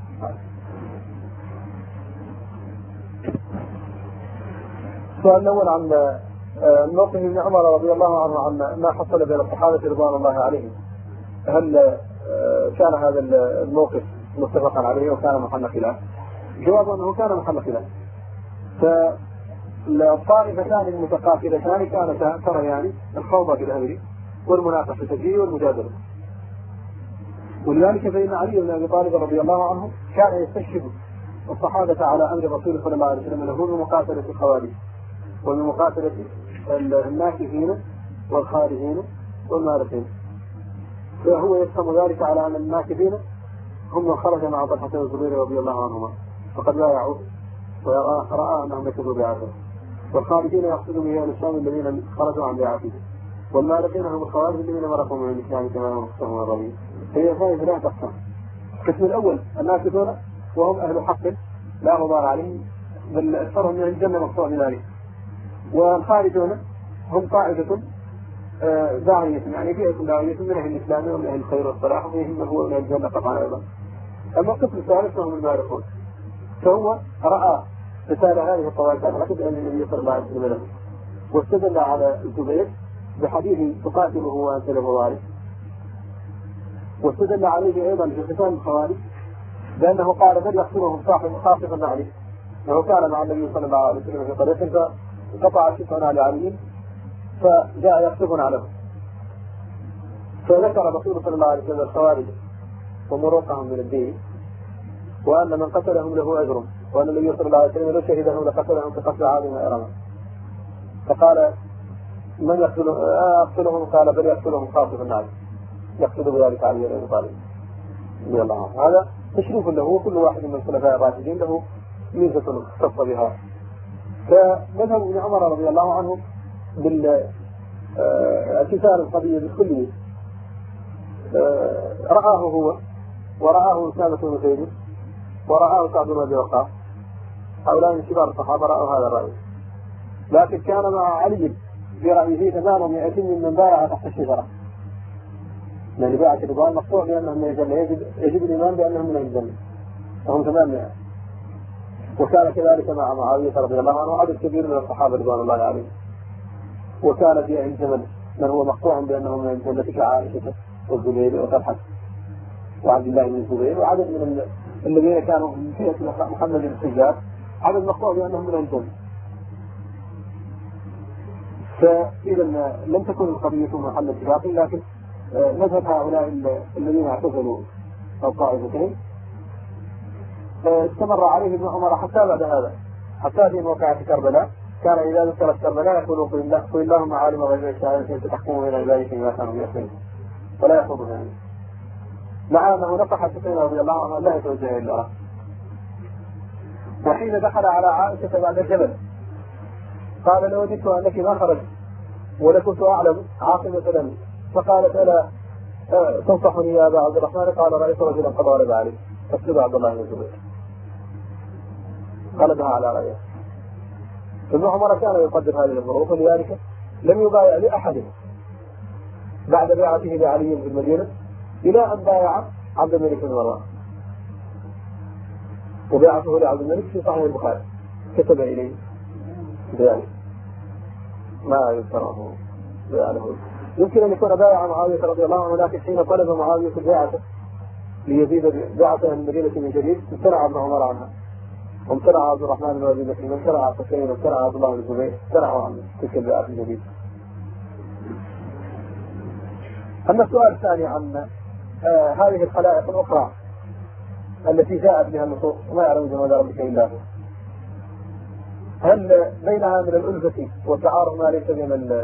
السؤال الأول عن موقف ابن عمر رضي الله عنه عن ما حصل بين الصحابة رضوان الله عليهم، هل كان هذا الموقف متفقا عليه وكان محل خلاف؟ جواب أنه كان محل خلاف. فالطائفتان المتقاتلتان كانتا تريان الخوض في الأمر والمناقشة فيه والمجادلة. ولذلك فإن علي بن أبي طالب رضي الله عنه كان يستشهد الصحابة على أمر الرسول صلى الله عليه وسلم له بمقاتلة الخوارج وبمقاتلة الناكثين والخارجين والمارقين، فهو يفهم ذلك على أن الناكثين هم من خرج مع طلحة والزبير رضي الله عنهما فقد بايعوا ورأى أنهم يكذبوا بيعته، والخارجين يقصد به الإسلام الذين خرجوا عن بيعته، والمارقين هم الخوارج الذين مرقوا من الإسلام كما هم الصحابة والرضي. هي فائدة لا تقسم. القسم الأول الناكثون وهم أهل حق لا غبار عليهم، بل أكثرهم من الجنة مقطوع بذلك. والخارجون هم طائفة داعية، يعني فئة داعية من أهل الإسلام ومن أهل الخير والصلاح، ومنهم من هو من الجنة طبعا أيضا. أما القسم الثالث فهم المارقون، فهو رأى رسالة هذه الطوائف أعتقد أن النبي صلى الله عليه وسلم واستدل على الزبير بحديث تقاتله وأنت له ذلك، واستدل عليه أيضا في ختام الخوارج بأنه قال بل يقتلهم صاحب خاصة النعل، وهو كان مع النبي صلى الله عليه وسلم في طريق فقطع شفعنا لعلي فجاء يقصفنا له، فذكر رسول صلى الله عليه وسلم الخوارج ومروقهم من الدين، وأن من قتلهم له أجر، وأن النبي صلى الله عليه وسلم لو شهدهم لقتلهم كقتل عاد وإرم. فقال من يقتلهم؟ قال بل يقتلهم خاصف النعل، يقصد بذلك علي بن أبي طالب رضي الله عنه. هذا تشريف له، وكل واحد من الخلفاء الراشدين له ميزة اختص بها. فمذهب ابن عمر رضي الله عنه بالاعتزال القضية بالكلية رآه هو ورآه أسامة بن زيد ورآه سعد بن أبي وقاص، هؤلاء من كبار الصحابة رأوا هذا الرأي، لكن كان مع علي برأيه تماما 200 من بايع تحت الشجرة، لأن بايعة الرضوان مقطوع بأنهم من الجنة، يجب الإيمان بأنهم من الجنة، وهم 800. وكان كذلك مع معاوية رضي الله عنه عدد كبير من الصحابة رضوان الله عليهم. وكان في أهل الجبل من هو مقطوع بأنهم من الجنة كعائشة والزبير وطلحة وعبد الله بن الزبير، وعدد من الذين كانوا من فئة محمد بن الحجاج عدد مقطوع بأنهم من الجنة. فإذا لم تكن القضية محل اتفاق، لكن مذهب هؤلاء الذين اعتزلوا الطائفتين استمر عليه ابن عمر حتى بعد هذا، حتى في موقعة كربلاء كان إذا ذكرت كربلاء يقول قل اللهم عالم غيب الشهادة تحكم بين عبادك فيما كانوا يحكمون ولا يخوض يعني. مع أنه نصح الحسين رضي الله عنه لا يتوجه إلا الله. وحين دخل على عائشة بعد الجبل قال لوددت أنك ما خرجت ولكنت أعلم عاقبة دمي، فقالت ألا تنصحني يا أبا عبد الرحمن؟ قال رأيت رجلا قد غلب عليه فاتبع عبد الله بن الزبير، غلبها على رأيه. ابن عمر كان يقدر هذه الظروف، ولذلك لم يبايع لأحد بعد بيعته لعلي في المدينة إلى أن بايع عبد الملك بن مروان. وبيعته لعبد الملك في صحيح البخاري كتب إليه بيانه ما يذكره بيانه. يمكن أن يكون بايع معاوية رضي الله عنه، لكن حين طلب معاوية بيعته ليزيد بيعته المدينة من جديد امتنع ابن عمر عنها، وامتنع عبد الرحمن بن أبي بكر، وامتنع حسين، وامتنع عبد الله بن الزبير، امتنعوا عن تلك البيعة الجديدة. أما السؤال الثاني عن هذه الخلائق الأخرى التي جاءت بها النصوص وما يعلم جنود ربك إلا هو، هل بينها من الألفة والتعارض ما ليس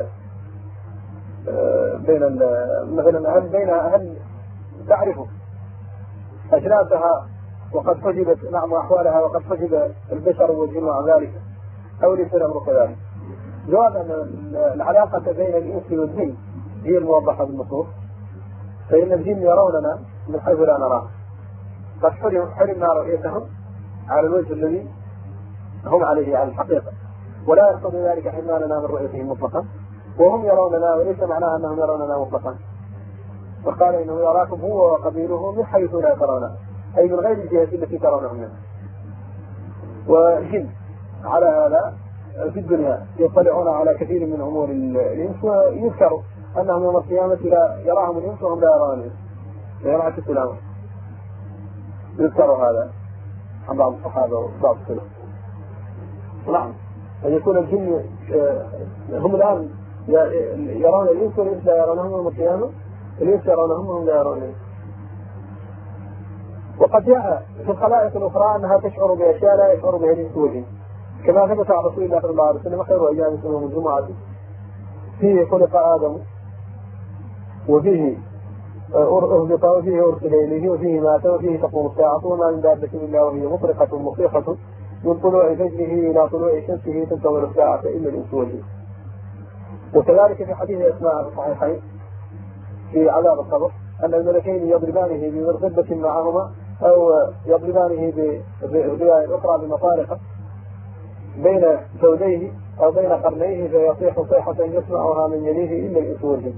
مثلا هل تعرف أجناسها وقد حجبت نعم أحوالها وقد حجب البشر والجن عن ذلك، أو ليس الأمر كذلك؟ جواب أن العلاقة بين الإنس والجن هي الموضحة بالنصوص، فإن الجن يروننا من حيث لا نراه، قد حرمنا رؤيتهم على الوجه الذي هم عليه على الحقيقة، ولا يقتضي ذلك حرماننا من رؤيتهم مطلقا، وهم يروننا وليس معناها أنهم يروننا مطلقا. وقال إنه يراكم هو وقبيله من حيث لا ترونه، أي من غير الجهة التي ترونهم منها. والجن على هذا في الدنيا يطلعون على كثير من أمور الإنس، ويذكر أنهم يوم القيامة لا يراهم الإنس وهم لا يرون الإنس، فينعكس الأمر. يذكر هذا عن بعض الصحابة وبعض السلف. نعم، أن يكون الجن هم الآن يرون الإنس والإنس لا يرونهم يوم القيامة، الإنس يرونهم وهم لا يرون الإنس. وقد جاء في الخلائق الأخرى أنها تشعر بأشياء لا يشعر بها الإنس والجن، كما ثبت عن رسول الله صلى الله عليه وسلم خير أيام يوم الجمعة فيه خلق آدم وفيه أهبط وفيه أرسل إليه وفيه مات وفيه تقوم الساعة وما من دابة إلا وهي مطرقة مصيحة من طلوع فجره إلى طلوع شمسه تنتظر الساعة إلا الإنس والجن. وكذلك في حديث أسماء في الصحيحين في عذاب القبر أن الملكين يضربانه بمرغبة معهما أو يضربانه برواية الأخرى بمطارقة بين زوجيه أو بين قرنيه فيصيح صيحة يسمعها من يليه إلا الإنس والجن.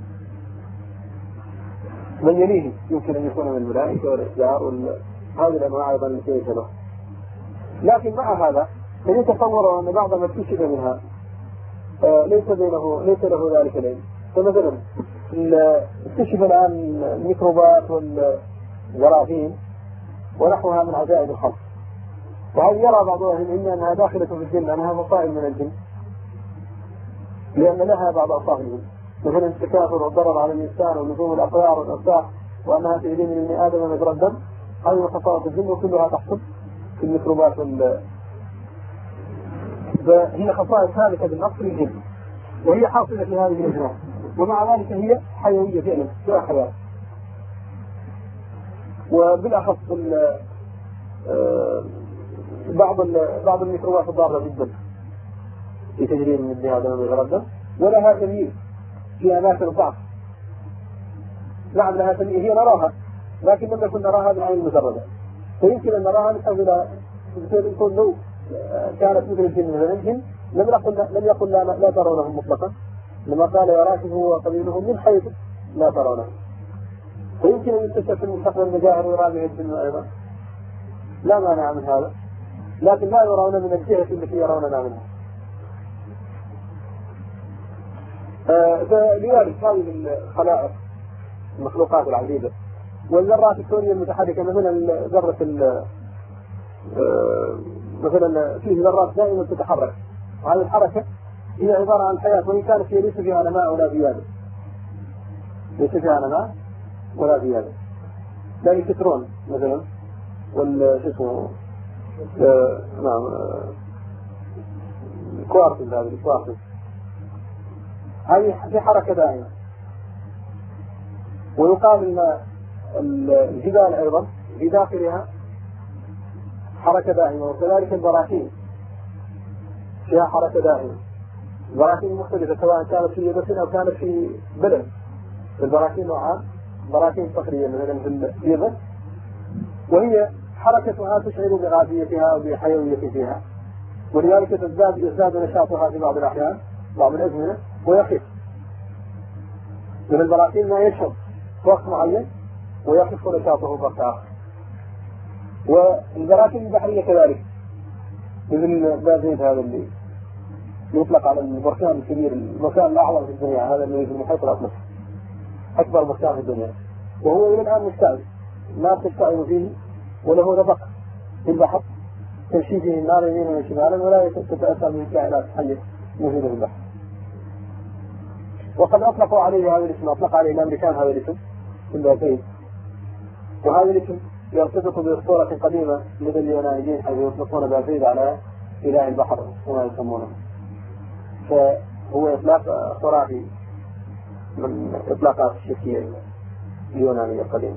من يليه يمكن أن يكون من الملائكة والأشجار هذه الأنواع أيضا التي يشبه. لكن مع هذا فيتصور أن بعض ما اكتشف منها ليس له ذلك العلم. فمثلا اكتشف الآن الميكروبات والجراثيم ونحوها من عجائب الخلق، وهل يرى بعض أهل العلم أنها داخلة في الجن، أنها مصائب من الجن، لأن لها بعض أصابهم مثل التكاثر والضرر على الإنسان ولزوم الأطيار والأرزاق، وأنها تؤذي من ابن آدم مجرى الدم. هذه خصائص الجن وكلها تحصل في الميكروبات فهي خصائص ثابتة بالنص للجن، وهي حاصلة في هذه الأجناس، ومع ذلك هي حيوية فعلا فيها حياة. وبالأخص بعض الميكروبات الضارة جدا في تجريد من ابن آدم مجرى الدم، ولها تمييز في أماكن الضعف. نعم لها تمييز، هي نراها لكن لم نكن نراها بالعين المجردة، فيمكن أن نراها من أجل يكون لو كانت مثل الجن مثل الجن لم يقل لا ترونهم مطلقا، لما قال يراكم هو وقبيله من حيث لا ترونه. فيمكن أن يكتشف في المستقبل مجاهر يرابع الجن أيضا، لا مانع من هذا، لكن لا يرون من الجهة التي يروننا منها. فلذلك هذه الخلائق المخلوقات العديدة والذرات الكونية المتحركة، مثلا ذرة مثلا فيه ذرات دائما تتحرك، وهذه الحركة هي عبارة عن الحياة، وإن كانت هي ليس فيها نماء ولا زيادة، ليس فيها نماء ولا زيادة. لا الكترون مثلا نعم كوارتز، هذه الكوارتز هذه في حركة دائمة. ويقال ان الجبال ايضا في داخلها حركة دائمة، وكذلك البراكين فيها حركة دائمة. البراكين مختلفة سواء كانت في يبس او كانت في بلد. البراكين نوعان، براكين صخرية مثلا في اليبس، وهي حركتها تشعر بغازيتها او بحيوية فيها، ولذلك يزداد نشاطها في بعض الأحيان بعض الأزمنة ويخف. من البراكين ما يشرب وقت معين ويخف نشاطه وقت آخر. والبراكين البحرية كذلك، مثل بازيد هذا اللي يطلق على البركان الكبير، المكان الأعظم في الدنيا، هذا اللي في المحيط الأطلسي، أكبر بركان في الدنيا، وهو إلى الآن مستعد، النار تستعين فيه وله نفق في البحر تمشي فيه النار يمينا وشمالا ولا تتأثر من الكائنات الحية موجودة في البحر. وقد أطلقوا عليه هذا الاسم، أطلق عليه الأمريكان هذا الاسم البازيد، وهذا الاسم يرتبط بأسطورة قديمة لدى اليونانيين حيث يطلقون بازيد على إله البحر وما يسمونه، فهو إطلاق خرافي من إطلاقات الشركية اليونانية القديمة.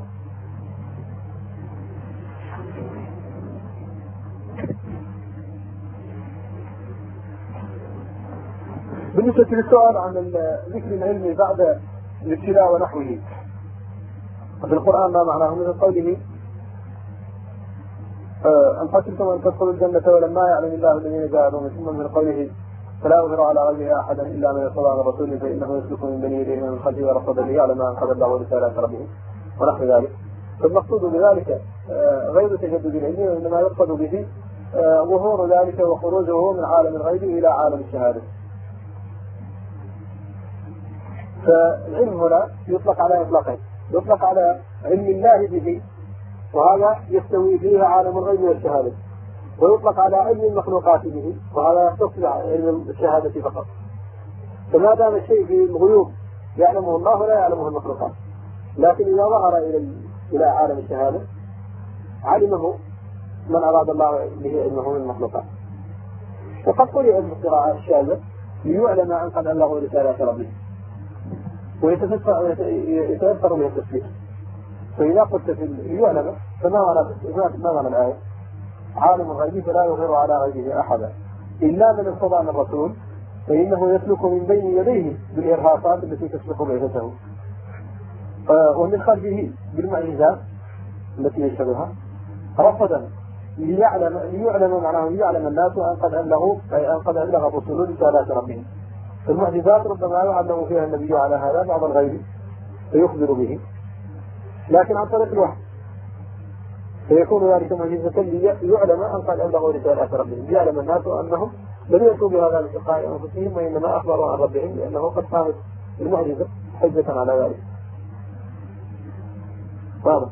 بالنسبة للسؤال عن الذكر العلمي بعد الابتلاء ونحوه في القرآن ما معناه من قوله أم حسبتم أن تدخلوا الجنة ولما يعلم الله الذين جاهدوا منكم، من قوله فلا أظهر على غيبه أحدا إلا من يرتضى عن رسول فإنه يسلك من بين يديه من خلفه ورصد ليعلم أن قد الله رسالات ربه ونحو ذلك. فالمقصود بذلك غير تجدد العلم، وإنما يقصد به ظهور ذلك وخروجه من عالم الغيب إلى عالم الشهادة. فالعلم هنا يطلق على إطلاقين، يطلق على علم الله به وهذا يستوي فيه عالم الغيب والشهادة، ويطلق على علم المخلوقات به وهذا يختص علم الشهادة فقط. فما دام الشيء في الغيوب يعلمه الله ولا يعلمه المخلوقات، لكن إذا ظهر إلى عالم الشهادة علمه من أراد الله به علمه من المخلوقات. وقد قرئ القراءات الشاذة ليعلم أن قد أبلغوا رسالات ربه ويتيسر به التفسير. فإذا قلت في ليعلم فما معنى الآية؟ عالم الغيب فلا يظهر على غيبه أحدا إلا من ارتضى عن الرسول فإنه يسلك من بين يديه بالإرهاصات التي تسلك بعثته ومن خلفه بالمعجزات التي يشهدها رصدا ليعلم معناه ليعلم الناس أن قد أبلغ الرسول رسالات ربهم. فالمعجزات ربما يعلم فيها النبي على هذا بعض الغيب فيخبر به، لكن عن طريق الوحي فيكون ذلك معجزة ليعلم أن قد أبلغوا رسالات ربهم، ليعلم الناس أنهم لم يأتوا بهذا من تلقاء أنفسهم وإنما أخبروا عن ربهم لأنه قد قامت المعجزة حجة على ذلك. واضح.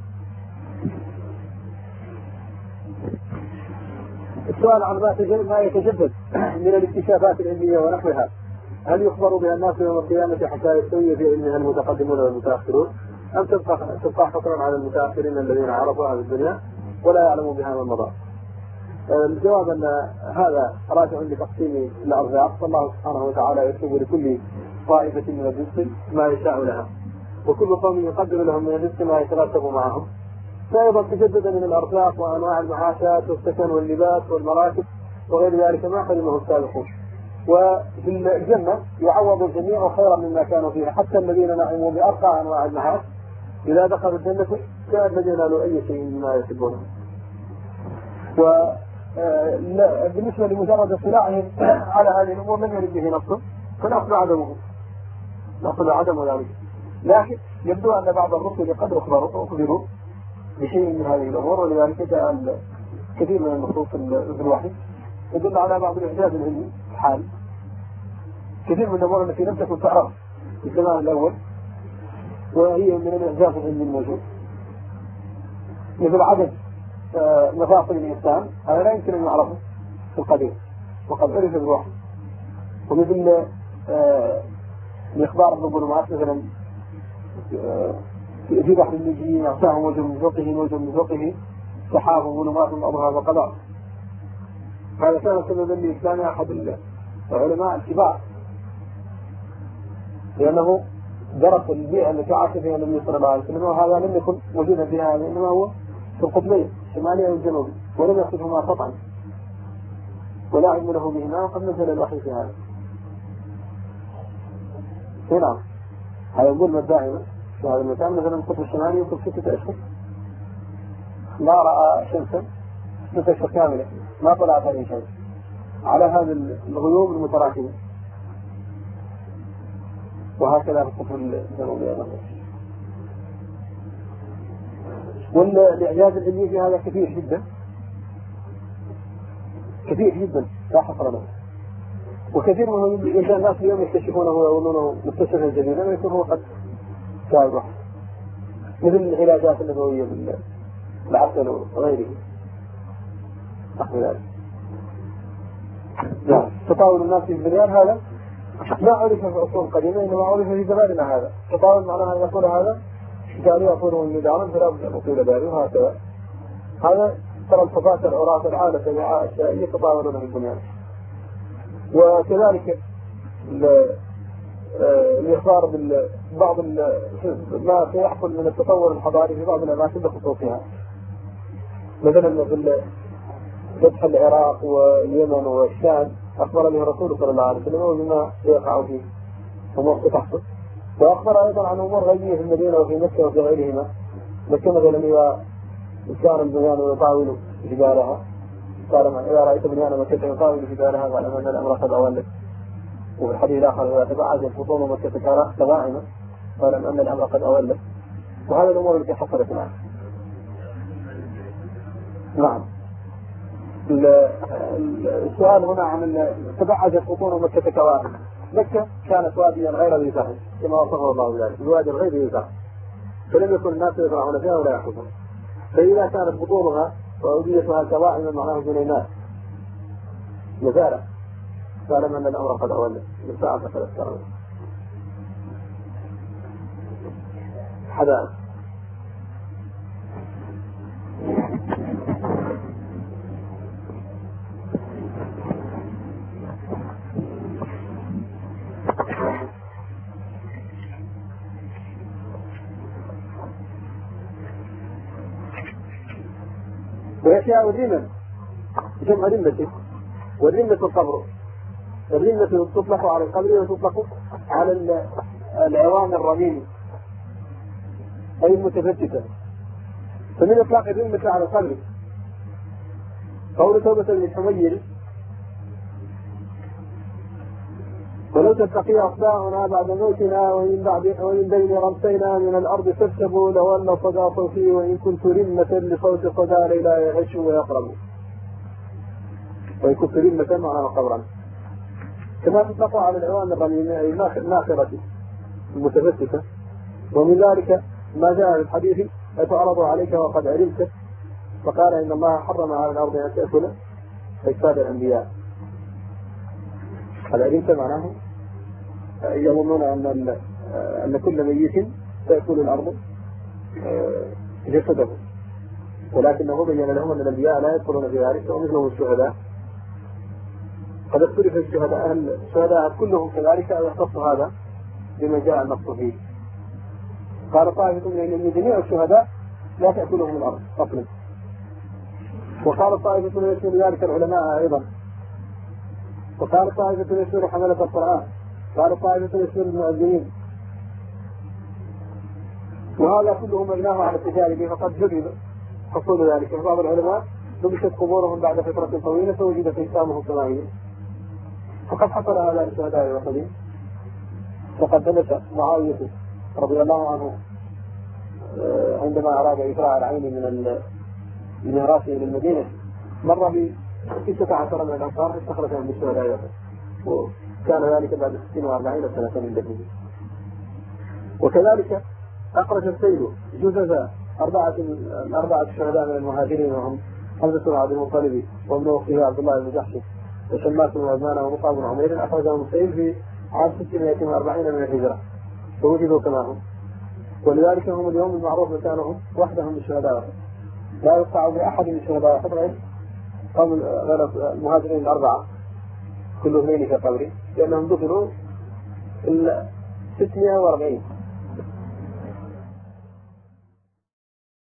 السؤال عن ما يتجدد من الاكتشافات العلمية ونحوها، هل يخبر بها الناس يوم القيامة حتى يستوي في علمها المتقدمون والمتأخرون أم تبقى حكرا على المتأخرين الذين عرفوها في الدنيا ولا يعلموا بها من مضى؟ الجواب أن هذا راجع لتقسيم الأرزاق، فالله سبحانه وتعالى يكتب لكل طائفة من الرزق ما يشاء لها، وكل قوم يقدر لهم من الرزق ما يترتب معهم، فأيضا تجدد من الأرزاق وأنواع المعاشات والسكن واللباس والمراكب وغير ذلك ما قدمه السابقون. وفي الجنة يعوض الجميع خيرا مما كانوا فيها، حتى الذين نعموا بأرقى أنواع المعاش إذا دخلوا الجنة كان ينالوا أي شيء مما يحبونه. وبالنسبة لمجرد اطلاعهم على هذه الأمور لم يرد به نص فنأخذ عدمه، نأخذ عدم ذلك. لكن يبدو أن بعض الرسل قد أخبروا بشيء من هذه الأمور، ولذلك جاء كثير من النصوص في الوحي يدل على بعض الإعجاز العلمي الحال، كثير من الأمور التي لم تكن تعرف في الزمان الأول وهي من الإعجاز العلمي الموجود، مثل عدد مفاصل الإنسان هذا لا يمكن أن يعرفه في القديم وقد عرف بالوحي، ومثل الإخبار بالظلمات مثلا في بحر اللجي يغشاه موج من فوقه موج من فوقه سحاب وظلمات بعضها وقضاء. هذا كان سببا لإسلام أحد العلماء الكبار، لأنه درس البيئة التي عاش فيها النبي صلى الله عليه وسلم، وهذا لم يكن موجودا في هذا، إنما هو في القطبين الشمالي والجنوبي، ولم يصفهما قطعا ولا علم له بهما، وقد نزل الوحي في هذا. نعم، هذا يقول دائما في هذا المكان، مثلا القطب الشمالي يمكن 6 أشهر ما رأى شمسا 6 أشهر كاملة، ما طلعت عليه شمس على هذه الغيوم المتراكمة، وهكذا في القطب الجنوبي أيضا. والإعجاز العلمي في هذا كثير جدا كثير جدا لا حصر له، وكثير منهم يجعل الناس اليوم يكتشفونه ويقولونه مكتشفا جديدا ويكون هو قد سابق، مثل العلاجات النبوية بالعسل وغيره. نعم، تطاول الناس في البنيان هذا ما عرف في عصور قديمة، إنما عرف في زماننا هذا. تطاول معناها أن يقول هذا قالوا يقولون النظام فلا بد أن أطيل بالي، وهكذا. هذا ترى الحفاة العراة العالة الوعاء الشائية يتطاولون في البنيان. وكذلك الإخبار ببعض ما سيحصل من التطور الحضاري في بعض الأماكن بخصوصها، مثلا في فتح العراق واليمن والشام أخبر به الرسول صلى الله عليه وسلم بما يقع فيه أمور تحصل، وأخبر أيضا عن أمور غيبية في المدينة وفي مكة وفي غيرهما. مكة مثلا إذا كان البنيان يطاول جبالها، قال إذا رأيت بنيان مكة يطاول جبالها فاعلم أن الأمر قد أولت. وفي الحديث الآخر إذا تبعد الخصوم مكة كظائمة فاعلم أن الأمر قد أولت. وهذه الأمور التي حصلت الآن. نعم، السؤال هنا عن تبعدت بطون مكة كوارث. مكة كانت واديا غير ذي زرع كما وصفه الله ذلك، الوادي غير ذي زرع، فلم يكن الناس يزرعون فيها ولا يحفظون. فإذا كانت بطونها وأوديتها كواعما معناه جنينات مزارع، فاعلم أن الأمر قد أولى من ساعة فقد استرد حدائق. ويشاء الرمل جمع رمة، والرمة القبر. الرمة تطلق على القبر وتطلق على العوام الرميم أي المتفتتة. فمن إطلاق الرمة على القبر قول توبة للحمير: ولو تتقي أصداؤنا بعد موتنا وإن بين رمسينا من الأرض تكسبوا لو أن صدى صوتي وإن كنت رمة لصوت صدى لا يعيش ويقرب. وإن كنت رمة معناها قبرا. كما تطلق على العوام الرميمة أي الناخرة المتفتتة. ومن ذلك ما جاء في الحديث: أتعرض عليك وقد علمت، فقال إن الله حرم على الأرض أن تأكل أجساد الأنبياء. قد علمت معناه يظنون أن كل ميت تأكل الأرض جسده، ولكنه بين لهم أن الأنبياء لا يدخلون في ذلك ومثلهم الشهداء. قد اختلف الشهداء هل الشهداء كلهم كذلك أو يختص هذا بما جاء النص فيه. قال طائفة من جميع الشهداء لا تأكلهم الأرض أصلا. وقال طائفة يشمل ذلك العلماء أيضا. وقال طائفة يشمل حملة القرآن. قال طائفة يشمل المؤذنين. وهذا كله مبناه على التجارب، فقد جرب حصول ذلك. بعض العلماء نبشت قبورهم بعد فترة طويلة فوجدت أجسامهم سماوية، فقد حصل هذا للشهداء الوحيدين. وقد ثبت معاوية رضي الله عنه عندما أراد إفراء العين من راسه للمدينة مر ب16 من الأنصار استخلفهم بالشهداء، وكان ذلك بعد 46 سنة من دفنه. وكذلك أخرج السيد جثث 4 شهداء من المهاجرين، وهم حمزة بن عبد المطلب وابن أخته عبد الله بن جحش وشماس بن عثمان ومصعب بن عمير. أخرجهم السيد في عام 640 من الهجرة فوجدوا كما هم، ولذلك هم اليوم المعروف مكانهم وحدهم الشهداء. لا يقطع بأحد من شهداء أحد غير المهاجرين الأربعة كل اثنين في قبره، لأنهم دفنوا 640